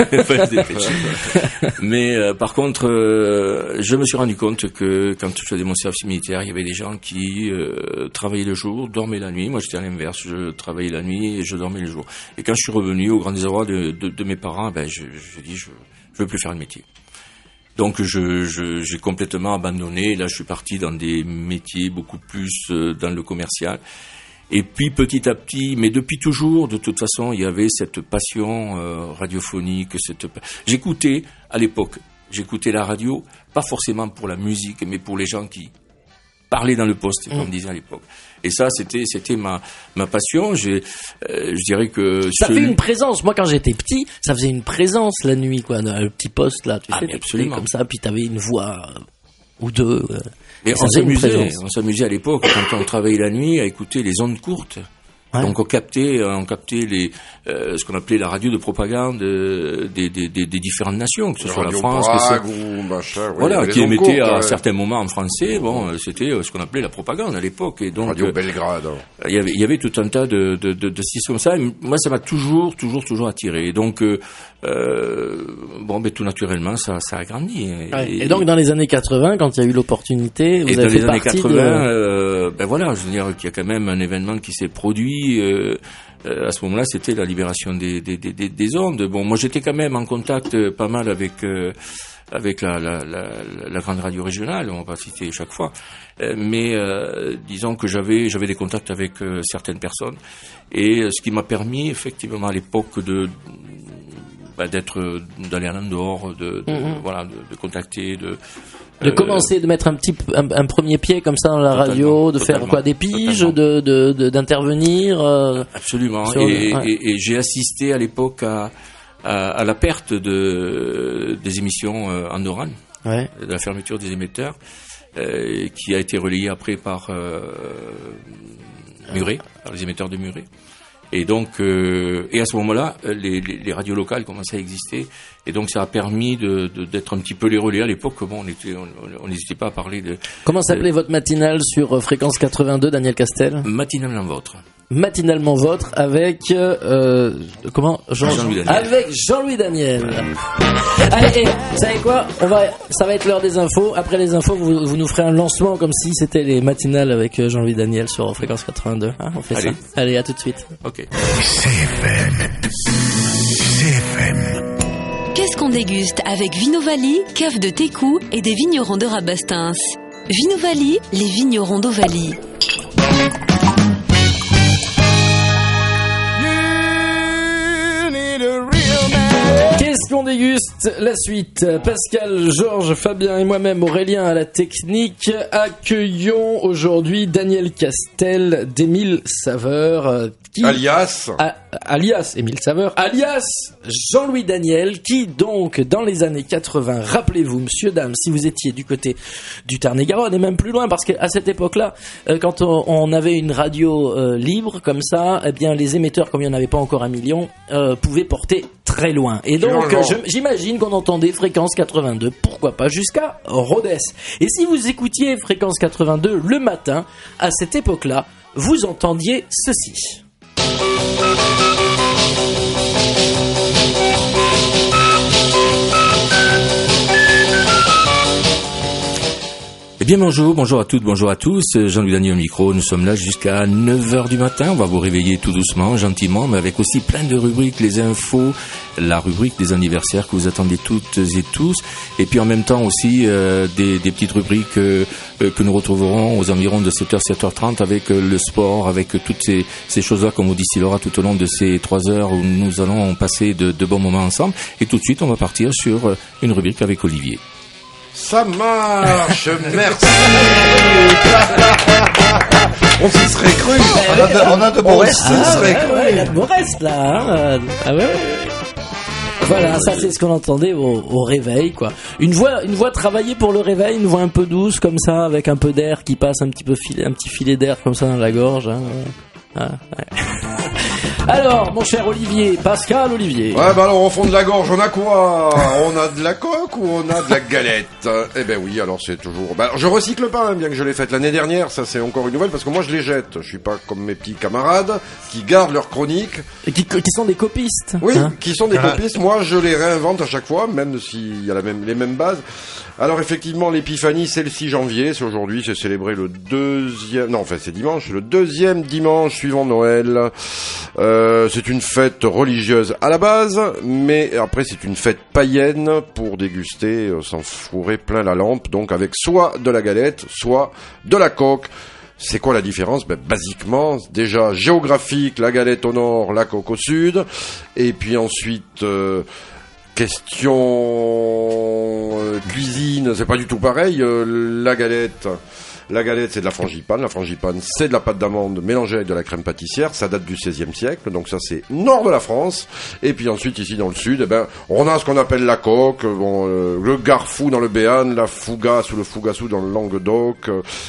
Mais par contre, je me suis rendu compte que quand je faisais mon service militaire, il y avait des gens qui travaillaient le jour, dormaient la nuit. Moi, j'étais à l'inverse, je travaillais la nuit et je dormais le jour. Et quand je suis revenu au grand désarroi de mes parents, je dis je veux plus faire le métier. Donc j'ai complètement abandonné. Là, je suis parti dans des métiers beaucoup plus dans le commercial. Et puis petit à petit, mais depuis toujours, de toute façon, il y avait cette passion radiophonique. J'écoutais à l'époque, la radio, pas forcément pour la musique, mais pour les gens qui parlaient dans le poste, comme on disait à l'époque. Et ça, c'était ma passion. Je dirais que ça fait une présence. Moi, quand j'étais petit, ça faisait une présence la nuit, quoi, dans le petit poste là. Tu sais, absolument. Comme ça, puis t'avais une voix ou deux. Mais on s'amusait à l'époque quand on travaillait la nuit à écouter les ondes courtes. Ouais. Donc on captait les ce qu'on appelait la radio de propagande des différentes nations, que ce soit la France, voilà, qui émettait à certains moments en français. Bon, c'était ce qu'on appelait la propagande à l'époque. Et donc Radio Belgrade. Il y avait tout un tas de systèmes comme ça. Et moi, ça m'a toujours attiré. Et donc tout naturellement, ça a grandi. Et donc dans les années 80, quand il y a eu l'opportunité, vous avez fait partie de... voilà, je veux dire qu'il y a quand même un événement qui s'est produit. À ce moment-là, c'était la libération des ondes. Bon, moi, j'étais quand même en contact pas mal avec la grande radio régionale. On va pas citer chaque fois, mais disons que j'avais des contacts avec certaines personnes, et ce qui m'a permis effectivement à l'époque d'être d'aller en dehors, de contacter, de commencer, de mettre un premier pied comme ça dans la radio, de faire quoi, des piges, d'intervenir. Absolument. Et j'ai assisté à l'époque à la perte des émissions en Oran, de la fermeture des émetteurs, qui a été relayée après par Muret, par les émetteurs de Muret. Et donc, et à ce moment-là, les radios locales commençaient à exister, et donc ça a permis d'être un petit peu les relais. À l'époque, bon, on n'hésitait pas à parler de. Comment s'appelait votre matinale sur fréquence 82, Daniel Castel? Matinalement vôtre. Matinalement vôtre avec Jean-Louis Daniel. Avec Jean-Louis Daniel. Allez, vous savez quoi, ça va être l'heure des infos. Après les infos, vous nous ferez un lancement comme si c'était les matinales avec Jean-Louis Daniel sur fréquence 82. Hein, on fait ça. Allez, à tout de suite. Ok. CFM. Qu'est-ce qu'on déguste avec Vinovali, cave de Técou et des vignerons de Rabastens. Vinovali, les vignerons d'Ovalie. Qu'est-ce qu'on déguste? La suite. Pascal, Georges, Fabien et moi-même, Aurélien à la technique, accueillons aujourd'hui Daniel Castel d'Émile Saveur. Alias Émile Saveur, alias Jean-Louis Daniel, qui donc dans les années 80, rappelez-vous, monsieur, dame, si vous étiez du côté du Tarn-et-Garonne et même plus loin, parce qu'à cette époque-là, quand on avait une radio libre comme ça, eh bien les émetteurs, comme il n'y en avait pas encore 1 million, pouvaient porter très loin. Et donc j'imagine qu'on entendait fréquence 82, pourquoi pas jusqu'à Rodez. Et si vous écoutiez fréquence 82 le matin, à cette époque-là, vous entendiez ceci. Eh bien bonjour à toutes, bonjour à tous, Jean-Louis Daniel au micro, nous sommes là jusqu'à 9h du matin, on va vous réveiller tout doucement, gentiment, mais avec aussi plein de rubriques, les infos, la rubrique des anniversaires que vous attendez toutes et tous, et puis en même temps aussi des petites rubriques que nous retrouverons aux environs de 7h, 7h30 avec le sport, avec toutes ces choses-là qu'on vous distillera tout au long de ces 3 heures où nous allons passer de bons moments ensemble, et tout de suite on va partir sur une rubrique avec Olivier. Ça marche, merci. On s'y serait cru. On a de beaux restes. Il y a de beaux restes là. Ah ouais. Voilà, ça c'est ce qu'on entendait au réveil, quoi. Une voix travaillée pour le réveil, une voix un peu douce comme ça, avec un peu d'air qui passe un petit filet d'air comme ça dans la gorge. Hein. Ah, ouais. Alors, mon cher Olivier, Pascal Olivier. Ouais, bah alors, au fond de la gorge, on a quoi? On a de la coque ou on a de la galette? Eh ben oui, alors c'est toujours... Bah, alors, je recycle pas, hein, bien que je l'ai faite l'année dernière, ça c'est encore une nouvelle, parce que moi je les jette. Je suis pas comme mes petits camarades, qui gardent leurs chroniques. Et qui sont des copistes. Oui, qui sont des copistes. Moi, je les réinvente à chaque fois, même s'il y a les mêmes bases. Alors effectivement, l'épiphanie, c'est le 6 janvier, c'est aujourd'hui, c'est célébré le c'est dimanche, le 2e dimanche suivant Noël. C'est une fête religieuse à la base, mais après c'est une fête païenne pour déguster, s'en fourrer plein la lampe, donc avec soit de la galette, soit de la coque. C'est quoi la différence? Ben, basiquement, déjà géographique, la galette au nord, la coque au sud, et puis ensuite... question cuisine, c'est pas du tout pareil. La galette, La galette, c'est de la frangipane. La frangipane, c'est de la pâte d'amande mélangée avec de la crème pâtissière. Ça date du XVIe siècle, donc ça c'est nord de la France. Et puis ensuite, ici dans le sud, eh ben, on a ce qu'on appelle la coque, le garfou dans le Béarn, la fougasse ou le fougassou dans le Languedoc,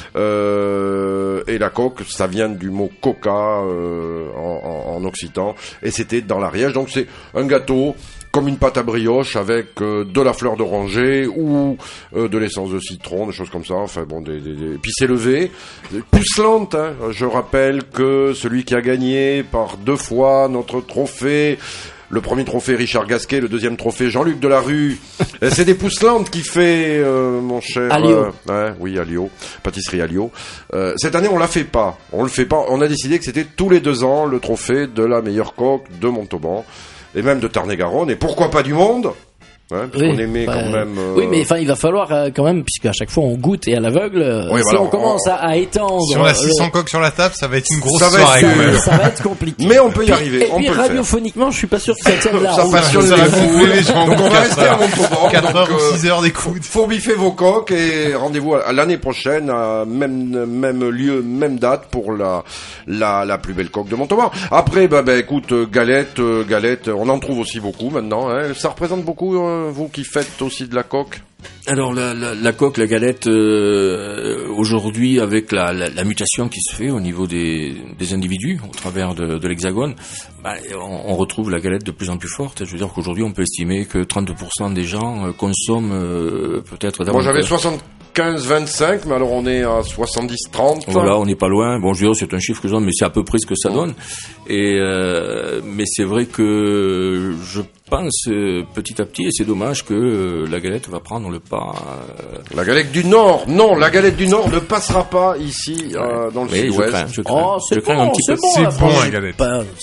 et la coque, ça vient du mot coca en occitan, et c'était dans l'Ariège. Donc c'est un gâteau comme une pâte à brioche avec de la fleur d'oranger ou de l'essence de citron, des choses comme ça. Enfin bon, puis c'est levé, pucelante. Hein. Je rappelle que celui qui a gagné par 2 fois notre trophée, le premier trophée Richard Gasquet, le deuxième trophée Jean-Luc Delarue, c'est des Pousselantes qui fait mon cher Alio. Oui, Alio, pâtisserie Alio. Cette année on le fait pas. On a décidé que c'était tous les 2 ans le trophée de la meilleure coque de Montauban et même de Tarn-et-Garonne, et pourquoi pas du monde. Hein, parce qu'on aimait quand même. Oui, mais enfin, il va falloir quand même, puisque à chaque fois on goûte et à l'aveugle, oui, si on commence à étendre. Si on a 600 coques sur la table, ça va être une grosse soirée quand même. Ça va être compliqué. Mais on peut y arriver. Et puis radiophoniquement, je suis pas sûr que ça tienne la route. Ça passionne les gens. Donc on va rester à Montauban. 4 heures ou 6 heures d'écoute. Faut biffer vos coques et rendez-vous à l'année prochaine à même lieu, même date pour la plus belle coque de Montauban. Après, écoute, galette, on en trouve aussi beaucoup maintenant. Hein. Ça représente beaucoup, vous qui faites aussi de la coque? Alors la coque, la galette, aujourd'hui avec la mutation qui se fait au niveau des individus au travers de l'Hexagone, on retrouve la galette de plus en plus forte. Je veux dire qu'aujourd'hui on peut estimer que 32% des gens consomment peut-être davantage. Moi j'avais 75-25, mais alors on est à 70-30. Voilà, on n'est pas loin. Bon, je veux dire, c'est un chiffre que je donne, mais c'est à peu près ce que ça donne. Et mais c'est vrai que je pense petit à petit, et c'est dommage que la galette va prendre le pas. La galette du Nord, non, la galette du Nord ne passera pas ici dans le sud-ouest. Je crains un petit peu. C'est bon la galette.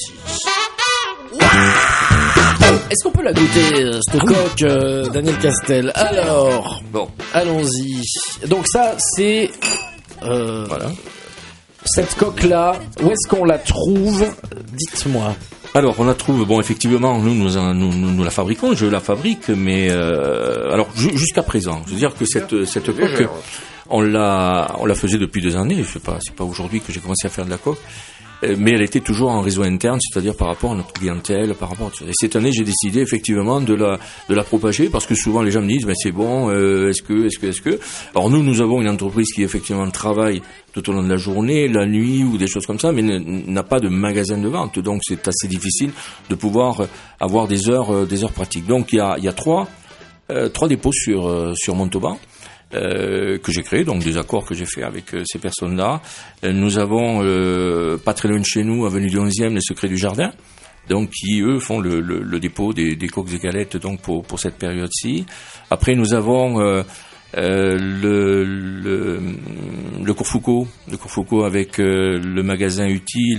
Est-ce qu'on peut la goûter, cette coque, Daniel Castel? Alors, bon, allons-y. Donc ça, c'est... voilà. Cette coque-là, où est-ce qu'on la trouve? Dites-moi. Alors, on la trouve, bon, effectivement, nous la fabriquons, je la fabrique, mais alors jusqu'à présent, je veux dire que cette coque, on la faisait depuis 2 années. C'est pas aujourd'hui que j'ai commencé à faire de la coque. Mais elle était toujours en réseau interne, c'est-à-dire par rapport à notre clientèle, par rapport à... Et cette année, j'ai décidé effectivement de la propager, parce que souvent les gens me disent, c'est bon, est-ce que... Alors nous avons une entreprise qui effectivement travaille tout au long de la journée, la nuit ou des choses comme ça, mais n'a pas de magasin de vente, donc c'est assez difficile de pouvoir avoir des heures pratiques. Donc il y a 3 dépôts sur Montauban. Que j'ai créé, donc des accords que j'ai fait avec ces personnes-là. Nous avons pas très loin de chez nous, avenue du 11e, les Secrets du Jardin, donc qui eux font le dépôt des coques et galettes donc pour cette période-ci. Après nous avons le cours Foucault, avec le magasin utile,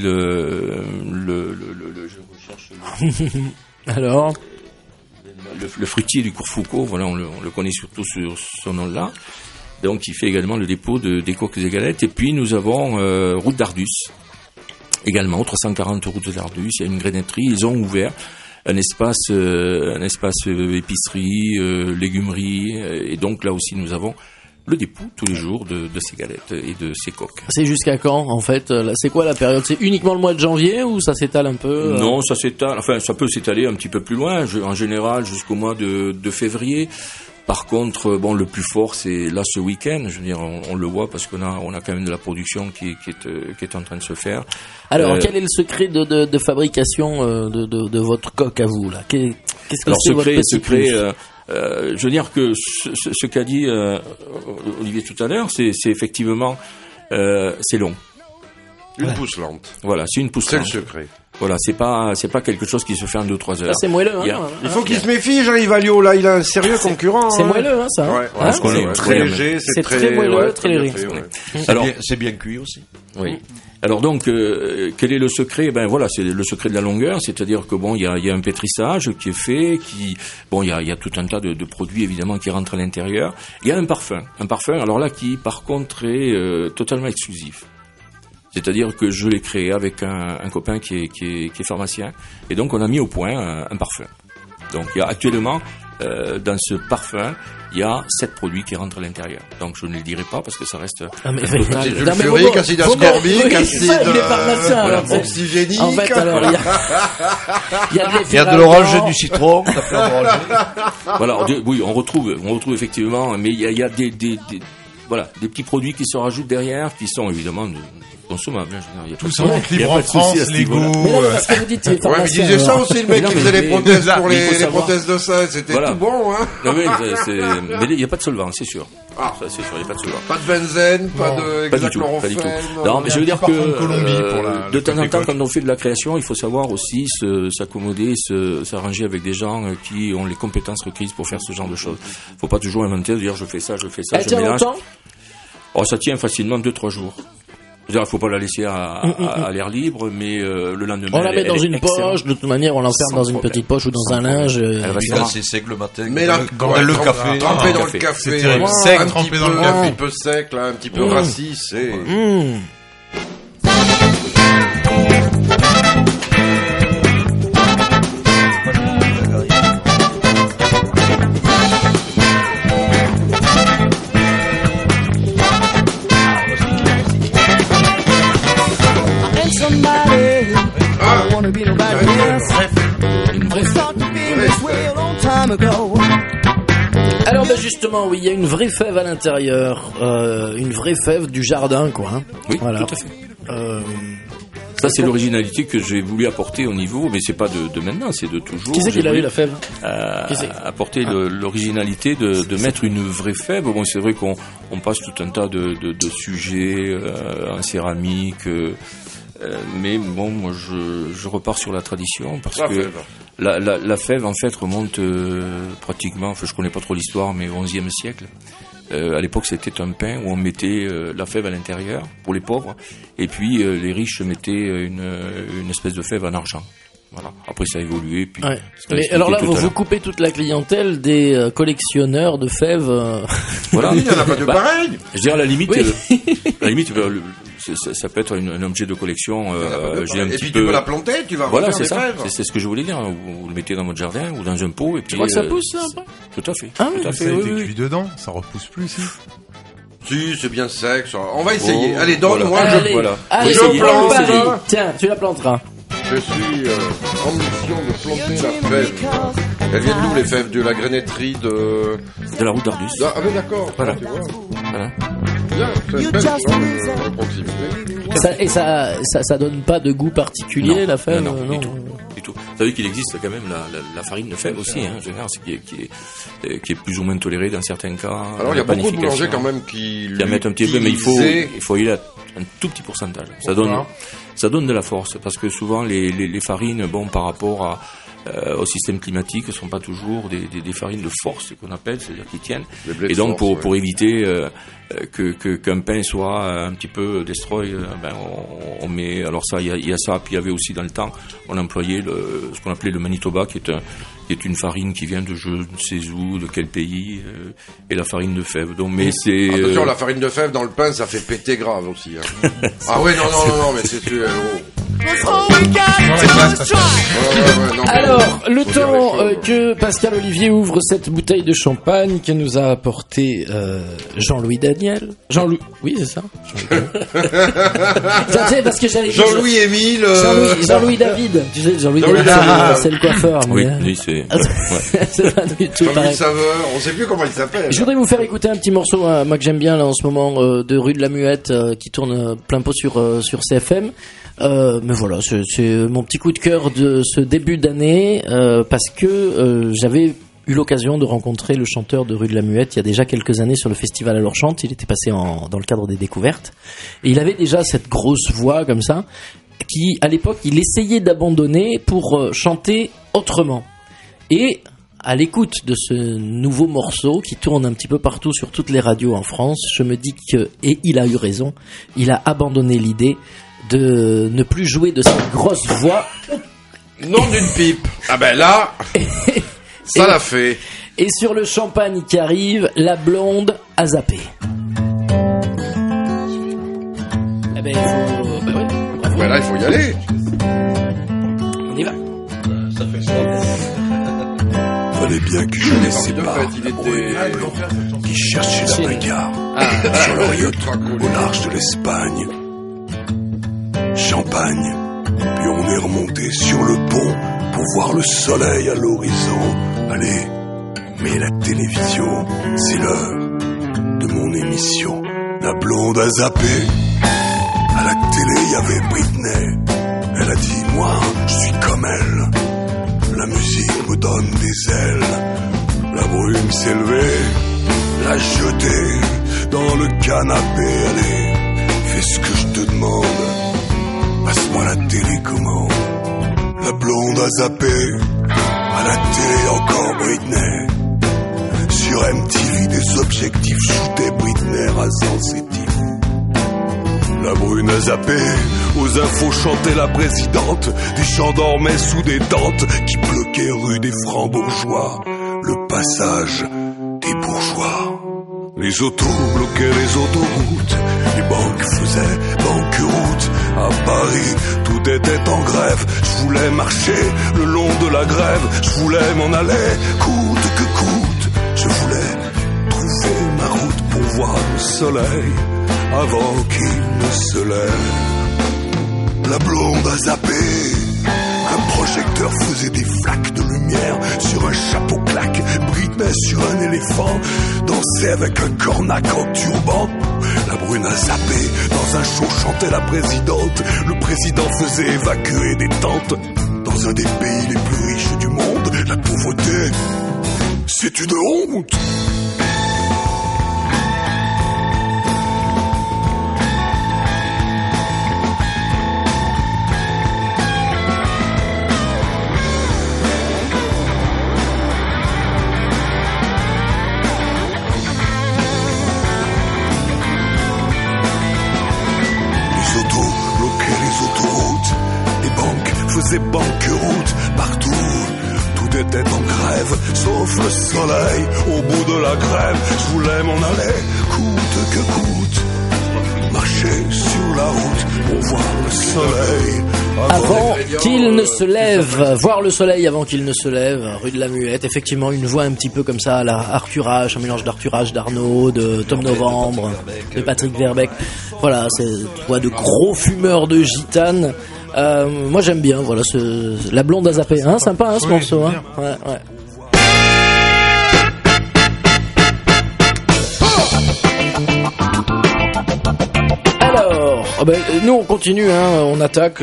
je recherche Alors le fruitier du cours Foucault, voilà, on le connaît surtout sur son nom-là. Donc, il fait également le dépôt des coques et galettes. Et puis, nous avons route d'Ardus, également 340 route d'Ardus. Il y a une grenetterie. Ils ont ouvert un espace épicerie, légumerie. Et donc, là aussi, nous avons le dépôt tous les jours de ces galettes et de ces coques. C'est jusqu'à quand, en fait? C'est quoi la période? C'est uniquement le mois de janvier ou ça s'étale un peu? Non, ça s'étale. Enfin, ça peut s'étaler un petit peu plus loin. En général, jusqu'au mois de février. Par contre, bon, le plus fort, c'est là ce week-end. Je veux dire, on le voit parce qu'on a quand même de la production qui est en train de se faire. Alors, quel est le secret de fabrication de votre coque à vous là? Qu'est-ce que c'est votre secret? Je veux dire que ce qu'a dit Olivier tout à l'heure, c'est effectivement c'est long. Une pousse-lente. Voilà, c'est une pousse-lente. C'est le secret. Voilà, c'est pas quelque chose qui se fait en 2 ou 3 heures. Ça, c'est moelleux, hein. Il faut qu'il se méfie, Jean-Yves Alliot, là, il a un sérieux concurrent. C'est moelleux, hein, ça. Ouais, c'est très léger, c'est très moelleux, très léger. Alors, c'est bien cuit aussi. Oui. Alors donc, quel est le secret? Ben voilà, c'est le secret de la longueur, c'est-à-dire que bon, il y a un pétrissage qui est fait, il y a tout un tas de produits évidemment qui rentrent à l'intérieur. Il y a un parfum, alors là qui par contre est totalement exclusif. C'est-à-dire que je l'ai créé avec un copain qui est pharmacien, et donc on a mis au point un parfum. Donc il y a actuellement dans ce parfum, il y a 7 produits qui rentrent à l'intérieur. Donc je ne les dirai pas parce que ça reste total. C'est sulfurique, acide ascorbique, acide oxygénique. En fait, alors, il y a de l'orange et du citron. Voilà, oui, on retrouve effectivement, mais il y a des petits produits qui se rajoutent derrière, qui sont évidemment consommables. Tout ça, libre en France, Lego. Parce que vous dites, ouais, mais il disait ça aussi, le mec qui faisait les prothèses pour les prothèses de sein, c'était tout bon, hein. Non, mais il n'y a pas de solvant, c'est sûr. Ça, c'est sûr, il n'y a pas de solvant. Pas de benzène, pas de hexachlorophène. Non, mais je veux dire que, de temps en temps, quand on fait de la création, il faut savoir aussi s'accommoder, s'arranger avec des gens qui ont les compétences requises pour faire ce genre de choses. Faut pas toujours inventer, dire je fais ça, je mélange. Oh, ça tient facilement 2-3 jours. Il ne faut pas la laisser à l'air libre, mais le lendemain. On la met dans une poche, de toute manière, on l'enferme dans une petite poche ou dans un linge. Elle va assez sec le matin. Mais là, dans le café. Trempé dans le café. C'est terrible. Sec, trempé dans le café. Un peu sec, là, un petit peu rassis, c'est. Alors justement, oui, il y a une vraie fève à l'intérieur, une vraie fève du jardin, quoi. Hein. Oui, voilà. Tout à fait. Ça, c'est l'originalité que j'ai voulu apporter au niveau, mais c'est pas de maintenant, c'est de toujours. Qui c'est qui a eu la fève apporter l'originalité de mettre une vraie fève. Bon, c'est vrai qu'on passe tout un tas de sujets en céramique. Mais bon, moi je repars sur la tradition parce que la fève en fait remonte pratiquement, enfin je connais pas trop l'histoire, mais au XIe siècle. À l'époque c'était un pain où on mettait la fève à l'intérieur pour les pauvres, et puis les riches mettaient une espèce de fève en argent. Voilà. Après ça a évolué. Puis ouais. Mais alors là, vous coupez toute la clientèle des collectionneurs de fèves. Voilà. Il n'y en a pas de pareil. Je dirais à la limite, ça peut être un objet de collection. Et puis tu peux la planter, tu vas voilà, refaire c'est des ça. fèves. C'est ce que je voulais dire. Vous le mettez dans votre jardin ou dans un pot et puis. Tu crois que ça pousse ça après ? Tout à fait. Ah oui, tout à ça fait. a été cuit dedans, ça repousse plus ici. Si, c'est bien sec. Ça. On va essayer. Allez, donne-moi. Voilà. Allez, je plante. Tiens, tu la planteras. Je suis en mission de planter la fève. Elles viennent d'où les fèves? De la granaiterie de la route d'Ardus. Ah mais d'accord. Voilà. Tu vois. Voilà. Bien, c'est une belle proximité. Ça donne pas de goût particulier, non, la fève? Non, du tout. Vous savez qu'il existe quand même la farine de fève aussi, hein, qui est plus ou moins tolérée dans certains cas. Alors il y a beaucoup de boulangers quand même qui la mettent un petit peu, mais il faut y aller à un tout petit pourcentage. Ça donne de la force, parce que souvent les farines, bon, par rapport au système climatique, sont pas toujours des farines de force qu'on appelle, c'est-à-dire qui tiennent. Et donc pour éviter qu'un pain soit un petit peu destroy, on met, alors ça, il y a ça, puis il y avait aussi dans le temps, on employait ce qu'on appelait le Manitoba, qui est une farine qui vient de je ne sais où, de quel pays, et la farine de fève. Donc, mais c'est attention, la farine de fève dans le pain, ça fait péter grave aussi. Hein. Ah ouais, non, mais c'est sûr. Alors, le temps que Pascal Olivier ouvre cette bouteille de champagne que nous a apporté Jean-Louis Daniel. Jean-Louis, oui, c'est ça. Parce que j'allais dire Jean-Louis Émile. Jean-Louis David. Tu sais, Jean-Louis David, c'est le coiffeur. Oui, c'est. C'est pas du tout pareil. Saveur, on sait plus comment il s'appelle. Je voudrais vous faire écouter un petit morceau, moi que j'aime bien là en ce moment, de Rue de la Muette, qui tourne plein pot sur CFM. Mais voilà, c'est mon petit coup de cœur de ce début d'année, parce que j'avais eu l'occasion de rencontrer le chanteur de Rue de la Muette il y a déjà quelques années sur le festival Alors Chante. Il était passé dans le cadre des découvertes, et il avait déjà cette grosse voix comme ça, qui à l'époque il essayait d'abandonner pour chanter autrement. Et à l'écoute de ce nouveau morceau qui tourne un petit peu partout sur toutes les radios en France, je me dis et il a eu raison, il a abandonné l'idée de ne plus jouer de cette grosse voix. Non d'une pipe. Ah ben là, ça l'a fait. Et sur le champagne qui arrive, la blonde a zappé. Eh ben, là, il faut y aller. On y va. Ça fait ça. Fallait bien que je les sépare. Qui cherchait la bagarre sur leur yacht au large de l'Espagne. Champagne, puis on est remonté sur le pont pour voir le soleil à l'horizon. Allez, mais la télévision, c'est l'heure de mon émission. La blonde a zappé. À la télé, y avait Britney. Elle a dit, moi, je suis comme elle. La musique me donne des ailes. La brume s'est levée, l'a jetée dans le canapé. Allez, fais ce que je te demande. Passe-moi la télécommande. La blonde a zappé. À la télé, encore Britney. Sur MTV, des objectifs shootaient Britney rasant ses types. La brune a zappé, aux infos chantait la présidente. Des champs dormaient sous des tentes qui bloquaient rue des Francs-Bourgeois. Le passage des bourgeois. Les autos bloquaient les autoroutes. Les banques faisaient banqueroute. À Paris, tout était en grève. Je voulais marcher le long de la grève. Je voulais m'en aller, coûte que coûte. Je voulais trouver ma route pour voir le soleil avant qu'il ne se lève. La blonde a zappé. Un projecteur faisait des flaques de lumière sur un chapeau claque. Britney sur un éléphant dansait avec un cornac en turban. La brune a zappé. Dans un show chantait la présidente. Le président faisait évacuer des tentes. Dans un des pays les plus riches du monde, la pauvreté, c'est une honte. Banqueroute partout, tout était en grève, sauf le soleil au bout de la grève. Je voulais m'en aller, coûte que coûte, marcher sur la route pour voir le soleil avant qu'il ne se lève, voir le soleil avant qu'il ne se lève. Rue de la Muette, effectivement, une voix un petit peu comme ça, à la Arthur H, un mélange d'Arthur H, d'Arnaud, de Tom Novembre, de Patrick Verbeek. Voilà, c'est une voix de gros fumeurs de gitane. Moi j'aime bien, voilà, la blonde a zappé, hein, sympa hein, ce morceau, hein. Ouais. Alors, nous on continue, hein, on attaque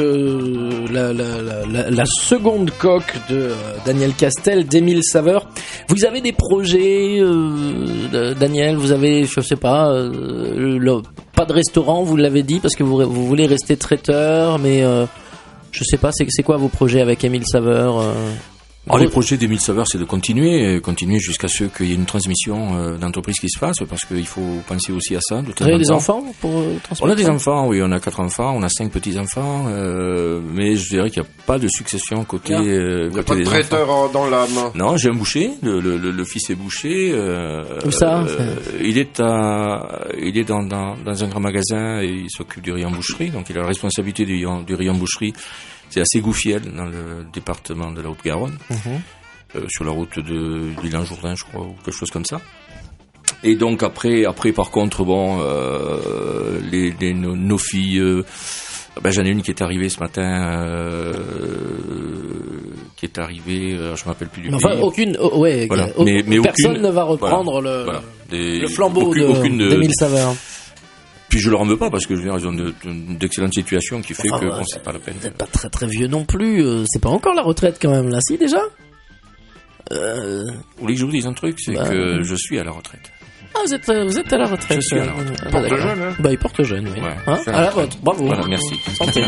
la seconde coque de Daniel Castel, d'Émile Saveur. Vous avez des projets, Daniel? Vous avez, je sais pas, pas de restaurant, vous l'avez dit, parce que vous voulez rester traiteur, mais je sais pas, c'est quoi vos projets avec Émile Saveur? Alors, les projets d'Émile Saveur, c'est de continuer jusqu'à ce qu'il y ait une transmission d'entreprise qui se fasse, parce qu'il faut penser aussi à ça. Vous avez des enfants pour transmettre? On a des enfants, oui, on a 4 enfants, on a 5 petits-enfants, mais je dirais qu'il n'y a pas de succession côté il n'y a pas de traiteur dans l'âme. Non, j'ai un boucher, le fils est boucher. Où ça? Il est dans un grand magasin et il s'occupe du rayon boucherie, donc il a la responsabilité du rayon boucherie. C'est à Ségoufielle, dans le département de la Haute-Garonne, sur la route de l'Île-en-Jourdain, je crois, ou quelque chose comme ça. Et donc après, par contre, bon, nos filles, j'en ai une qui est arrivée ce matin, je me rappelle plus du pays. Enfin, aucune, voilà. mais personne aucune, ne va reprendre le flambeau d'Émile Saveur. Puis je leur en veux pas, parce que je veux dire, ils ont d'excellentes situations qui fait que bon, c'est pas la peine. Vous n'êtes pas très très vieux non plus, c'est pas encore la retraite quand même, là, si déjà Vous voulez que je vous dise un truc, c'est que je suis à la retraite. Ah, vous êtes à la retraite. Je suis à la retraite. Il porte jeune, hein. Il porte jeune, oui. Ouais, hein, à la vôtre, bravo. Voilà, merci. Santé.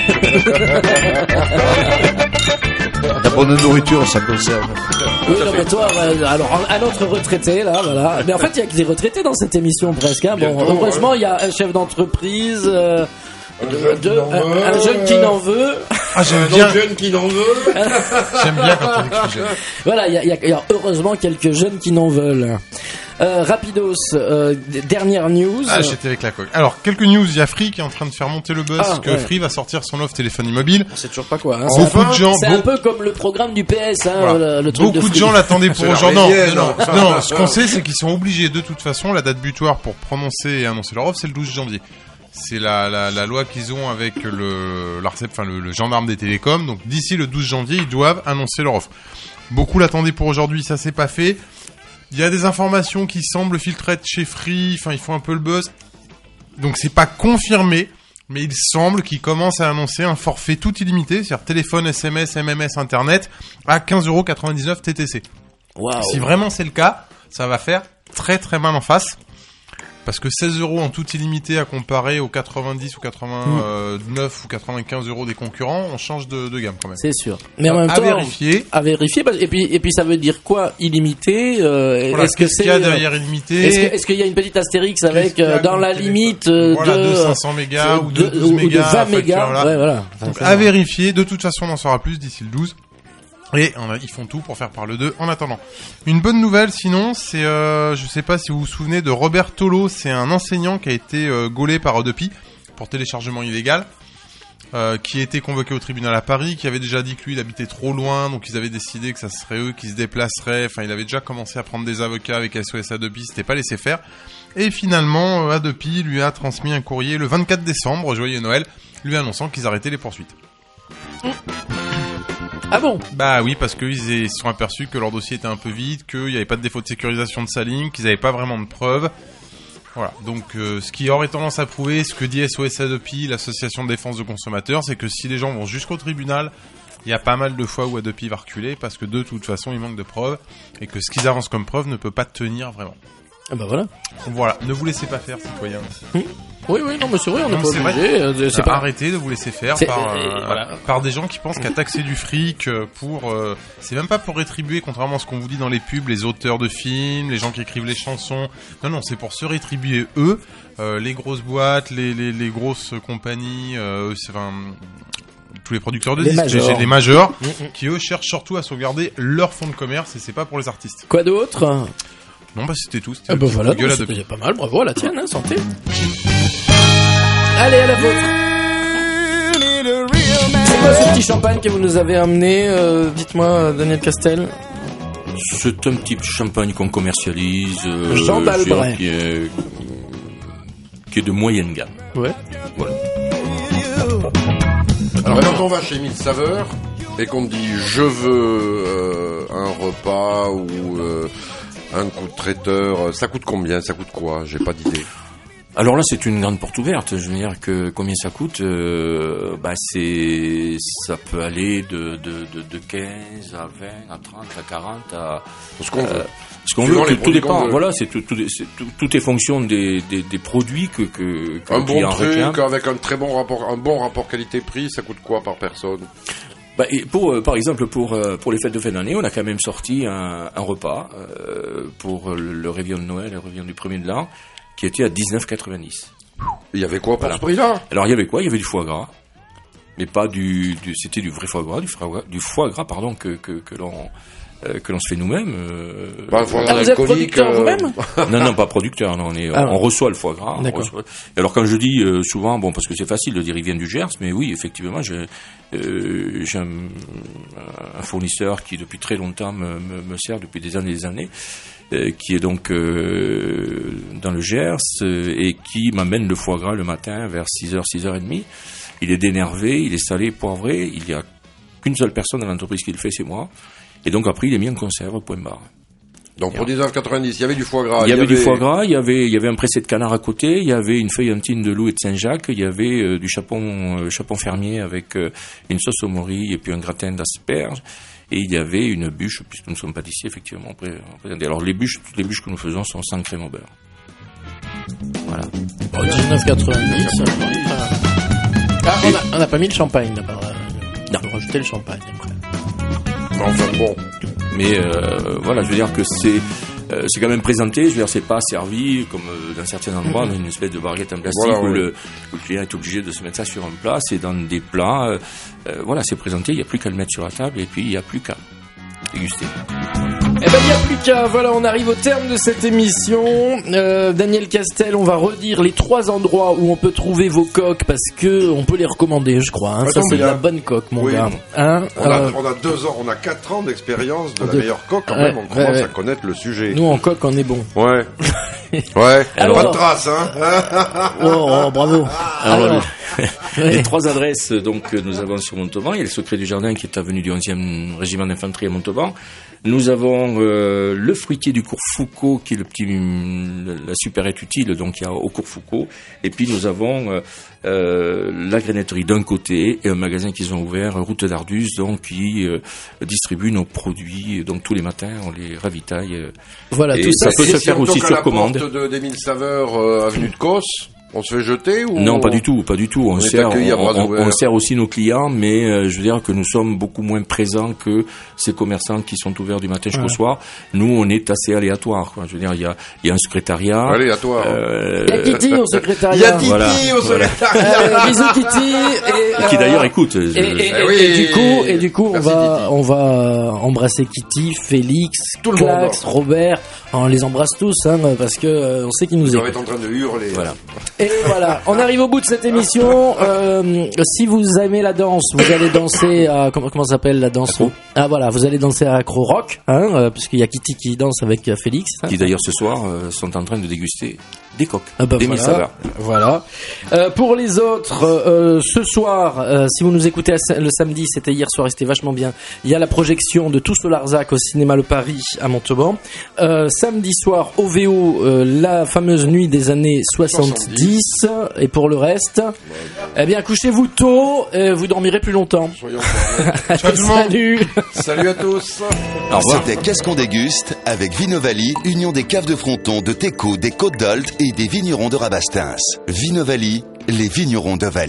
La bonne nourriture, ça conserve. Oui, non, mais toi, alors, un autre retraité, là, voilà. Mais en fait, il y a que des retraités dans cette émission, presque, hein. Bon, heureusement, il y a un chef d'entreprise, un jeune qui n'en veut. Ah, j'aime bien. Un jeune qui n'en veut. J'aime bien quand on écrit jeune. Voilà, il y a heureusement quelques jeunes qui n'en veulent. Rapidos, dernière news. Ah, j'étais avec la coque. Alors, quelques news. Il y a Free qui est en train de faire monter le buzz que Free va sortir son offre téléphonie mobile. On sait toujours pas quoi. Hein. Beaucoup de gens. C'est un peu comme le programme du PS. Hein, voilà. le truc beaucoup de gens l'attendaient pour aujourd'hui. Non. Ce qu'on sait, c'est qu'ils sont obligés de toute façon. La date butoir pour prononcer et annoncer leur offre, c'est le 12 janvier. C'est la loi qu'ils ont avec l'ARCEP, enfin le gendarme des télécoms. Donc d'ici le 12 janvier, ils doivent annoncer leur offre. Beaucoup l'attendaient pour aujourd'hui, ça s'est pas fait. Il y a des informations qui semblent filtrer chez Free, enfin ils font un peu le buzz. Donc c'est pas confirmé, mais il semble qu'ils commencent à annoncer un forfait tout illimité, c'est-à-dire téléphone, SMS, MMS, Internet, à 15,99€ TTC. Wow. Si vraiment c'est le cas, ça va faire très très mal en face. Parce que 16€ en tout illimité à comparer aux 90 ou 89 ou 95 € des concurrents, on change de gamme quand même. C'est sûr. Mais en même temps, à vérifier. Et puis ça veut dire quoi, illimité voilà, est-ce que c'est qu'il y a derrière illimité? Est-ce qu'il y a une petite astérix avec dans la limite de 500 mégas ou de 12 mégas, ou de 20 mégas. Ouais, voilà. Donc, à vérifier. De toute façon, on en saura plus d'ici le 12. Et ils font tout pour faire parler d'eux en attendant. Une bonne nouvelle sinon, c'est je sais pas si vous vous souvenez de Robert Tolo, c'est un enseignant qui a été gaulé par Adopi pour téléchargement illégal, qui a été convoqué au tribunal à Paris, qui avait déjà dit que lui il habitait trop loin, donc ils avaient décidé que ça serait eux qui se déplaceraient, enfin il avait déjà commencé à prendre des avocats avec SOS Adopi, c'était pas laissé faire. Et finalement Adopi lui a transmis un courrier le 24 décembre, joyeux Noël, lui annonçant qu'ils arrêtaient les poursuites. Ah bon? Bah oui, parce qu'ils se sont aperçus que leur dossier était un peu vide, qu'il n'y avait pas de défaut de sécurisation de sa ligne, qu'ils n'avaient pas vraiment de preuves. Voilà, donc ce qui aurait tendance à prouver ce que dit SOS Adopi, l'association de défense de consommateurs, c'est que si les gens vont jusqu'au tribunal, il y a pas mal de fois où Adopi va reculer, parce que de toute façon, il manque de preuves, et que ce qu'ils avancent comme preuve ne peut pas tenir vraiment. Ah bah voilà. Voilà, ne vous laissez pas faire, citoyens. Oui, non, mais c'est vrai, on n'est pas obligé. C'est pas arrêter de vous laisser faire par des gens qui pensent qu'à taxer du fric pour... c'est même pas pour rétribuer, contrairement à ce qu'on vous dit dans les pubs, les auteurs de films, les gens qui écrivent les chansons. Non, c'est pour se rétribuer eux, les grosses boîtes, les grosses compagnies, tous les producteurs de disques, les majors, qui eux cherchent surtout à sauvegarder leur fonds de commerce et c'est pas pour les artistes. Quoi d'autre? Non, bah c'était tout. Ah bah voilà, c'est pas mal, bravo à la tienne, hein, santé. Allez, à la vôtre. C'est quoi ce petit champagne que vous nous avez amené? Dites-moi, Daniel Castel. C'est un petit champagne qu'on commercialise. Jean d'Albret. Qui est de moyenne gamme. Ouais. Voilà. Alors quand on va chez Mille Saveurs et qu'on dit je veux un repas ou un coup de traiteur, ça coûte combien? Ça coûte quoi? J'ai pas d'idée. Alors là, c'est une grande porte ouverte. Je veux dire que combien ça coûte, ça peut aller de 15 à 20 à 30 à 40 à ce qu'on veut. Ce qu'on veut, tout dépend. Voilà, c'est tout est fonction des produits que un bon truc réclame. Avec un bon rapport qualité-prix, ça coûte quoi par personne? Par exemple, pour les fêtes de fin d'année, on a quand même sorti un repas pour le réveillon de Noël, le réveillon du 1er de l'an, qui était à 19,90. Il y avait quoi pour ce prix-là? Alors il y avait quoi? Il y avait du foie gras, mais pas c'était du vrai foie gras, du foie gras pardon que l'on se fait nous-mêmes. Vous êtes producteur vous-même? Non, pas producteur. Non, on reçoit le foie gras. Alors quand je dis souvent, parce que c'est facile de dire il vient du Gers, mais oui, effectivement, j'ai un fournisseur qui depuis très longtemps me sert depuis des années, qui est donc dans le Gers et qui m'amène le foie gras le matin vers 6h, 6h30. Il est dénervé, il est salé, poivré. Il n'y a qu'une seule personne dans l'entreprise qui le fait, c'est moi. Et donc après, il est mis en conserve, point barre. Donc pour 19,90, il y avait du foie gras. Il y avait du foie gras, il y avait un pressé de canard à côté, il y avait une feuillantine de loup et de Saint-Jacques, il y avait du chapon fermier avec une sauce au mori et puis un gratin d'asperges. Et il y avait une bûche, puisque nous ne sommes pas d'ici, effectivement. Alors toutes les bûches que nous faisons sont sans crème au beurre. Voilà. 19,90. On n'a pas mis le champagne là-bas. Non. On va rajouter le champagne après. Enfin bon. Mais voilà, je veux dire que c'est quand même présenté, je veux dire c'est pas servi comme dans certains endroits, dans une espèce de barquette en plastique où le client est obligé de se mettre ça sur un plat. C'est dans des plats, voilà, c'est présenté, il n'y a plus qu'à le mettre sur la table et puis il n'y a plus qu'à déguster. Eh ben, il n'y a plus qu'à. Voilà, on arrive au terme de cette émission. Daniel Castel, on va redire les 3 endroits où on peut trouver vos coques parce que on peut les recommander, je crois. Hein. Ça, c'est de la bonne coque, mon gars. Hein, on a 2 ans, on a 4 ans d'expérience de la meilleure coque quand même. On commence à connaître le sujet. Nous, en coque, on est bon. Ouais. Ouais. Alors, pas de traces, hein. Oh, bravo. Alors, les 3 adresses donc que nous avons sur Montauban, il y a le Secret du Jardin qui est avenue du 11e régiment d'infanterie à Montauban. Nous avons le fruitier du cours Foucault qui est la supérette utile donc il y a au cours Foucault. Et puis nous avons la granetterie d'un côté et un magasin qu'ils ont ouvert route d'Ardus donc qui distribue nos produits donc tous les matins on les ravitaille. Voilà, et tout ça peut se faire aussi sur commande. d'Émile Saveur avenue de Causse. On se fait jeter ou non, pas du tout. On sert aussi nos clients, mais je veux dire que nous sommes beaucoup moins présents que ces commerçants qui sont ouverts du matin jusqu'au soir. Nous, on est assez aléatoire, quoi. Je veux dire, il y a un secrétariat. Aléatoire. Il y a Kitty au secrétariat. Il y a Kitty au secrétariat. Bisous Kitty. Et qui d'ailleurs écoute. Et du coup, on va embrasser Kitty, Félix, tout le Clax, monde. Robert. On les embrasse tous, hein, parce que on sait qu'ils nous écoutent. Ils sont en train de hurler. Voilà. Et voilà, on arrive au bout de cette émission. Si vous aimez la danse, vous allez danser à comment ça s'appelle la danse? Ah voilà, vous allez danser à Acro Rock, hein, puisqu'il y a Kitty qui danse avec Félix. Hein. Qui d'ailleurs ce soir sont en train de déguster des coques, des Émile Saveur. Voilà. Pour les autres, ce soir, si vous nous écoutez le samedi, c'était hier soir, et c'était vachement bien. Il y a la projection de Tous au Larzac au cinéma Le Paris à Montauban. Samedi soir, OVO, la fameuse nuit des années 70. Et pour le reste, eh bien, couchez-vous tôt, vous dormirez plus longtemps. Salut. Salut à tous. Au revoir. C'était Qu'est-ce qu'on déguste avec Vinovali, Union des caves de Fronton, de Técou, des Côtes d'Olt et des vignerons de Rabastens. Vinovali, les vignerons de Valais.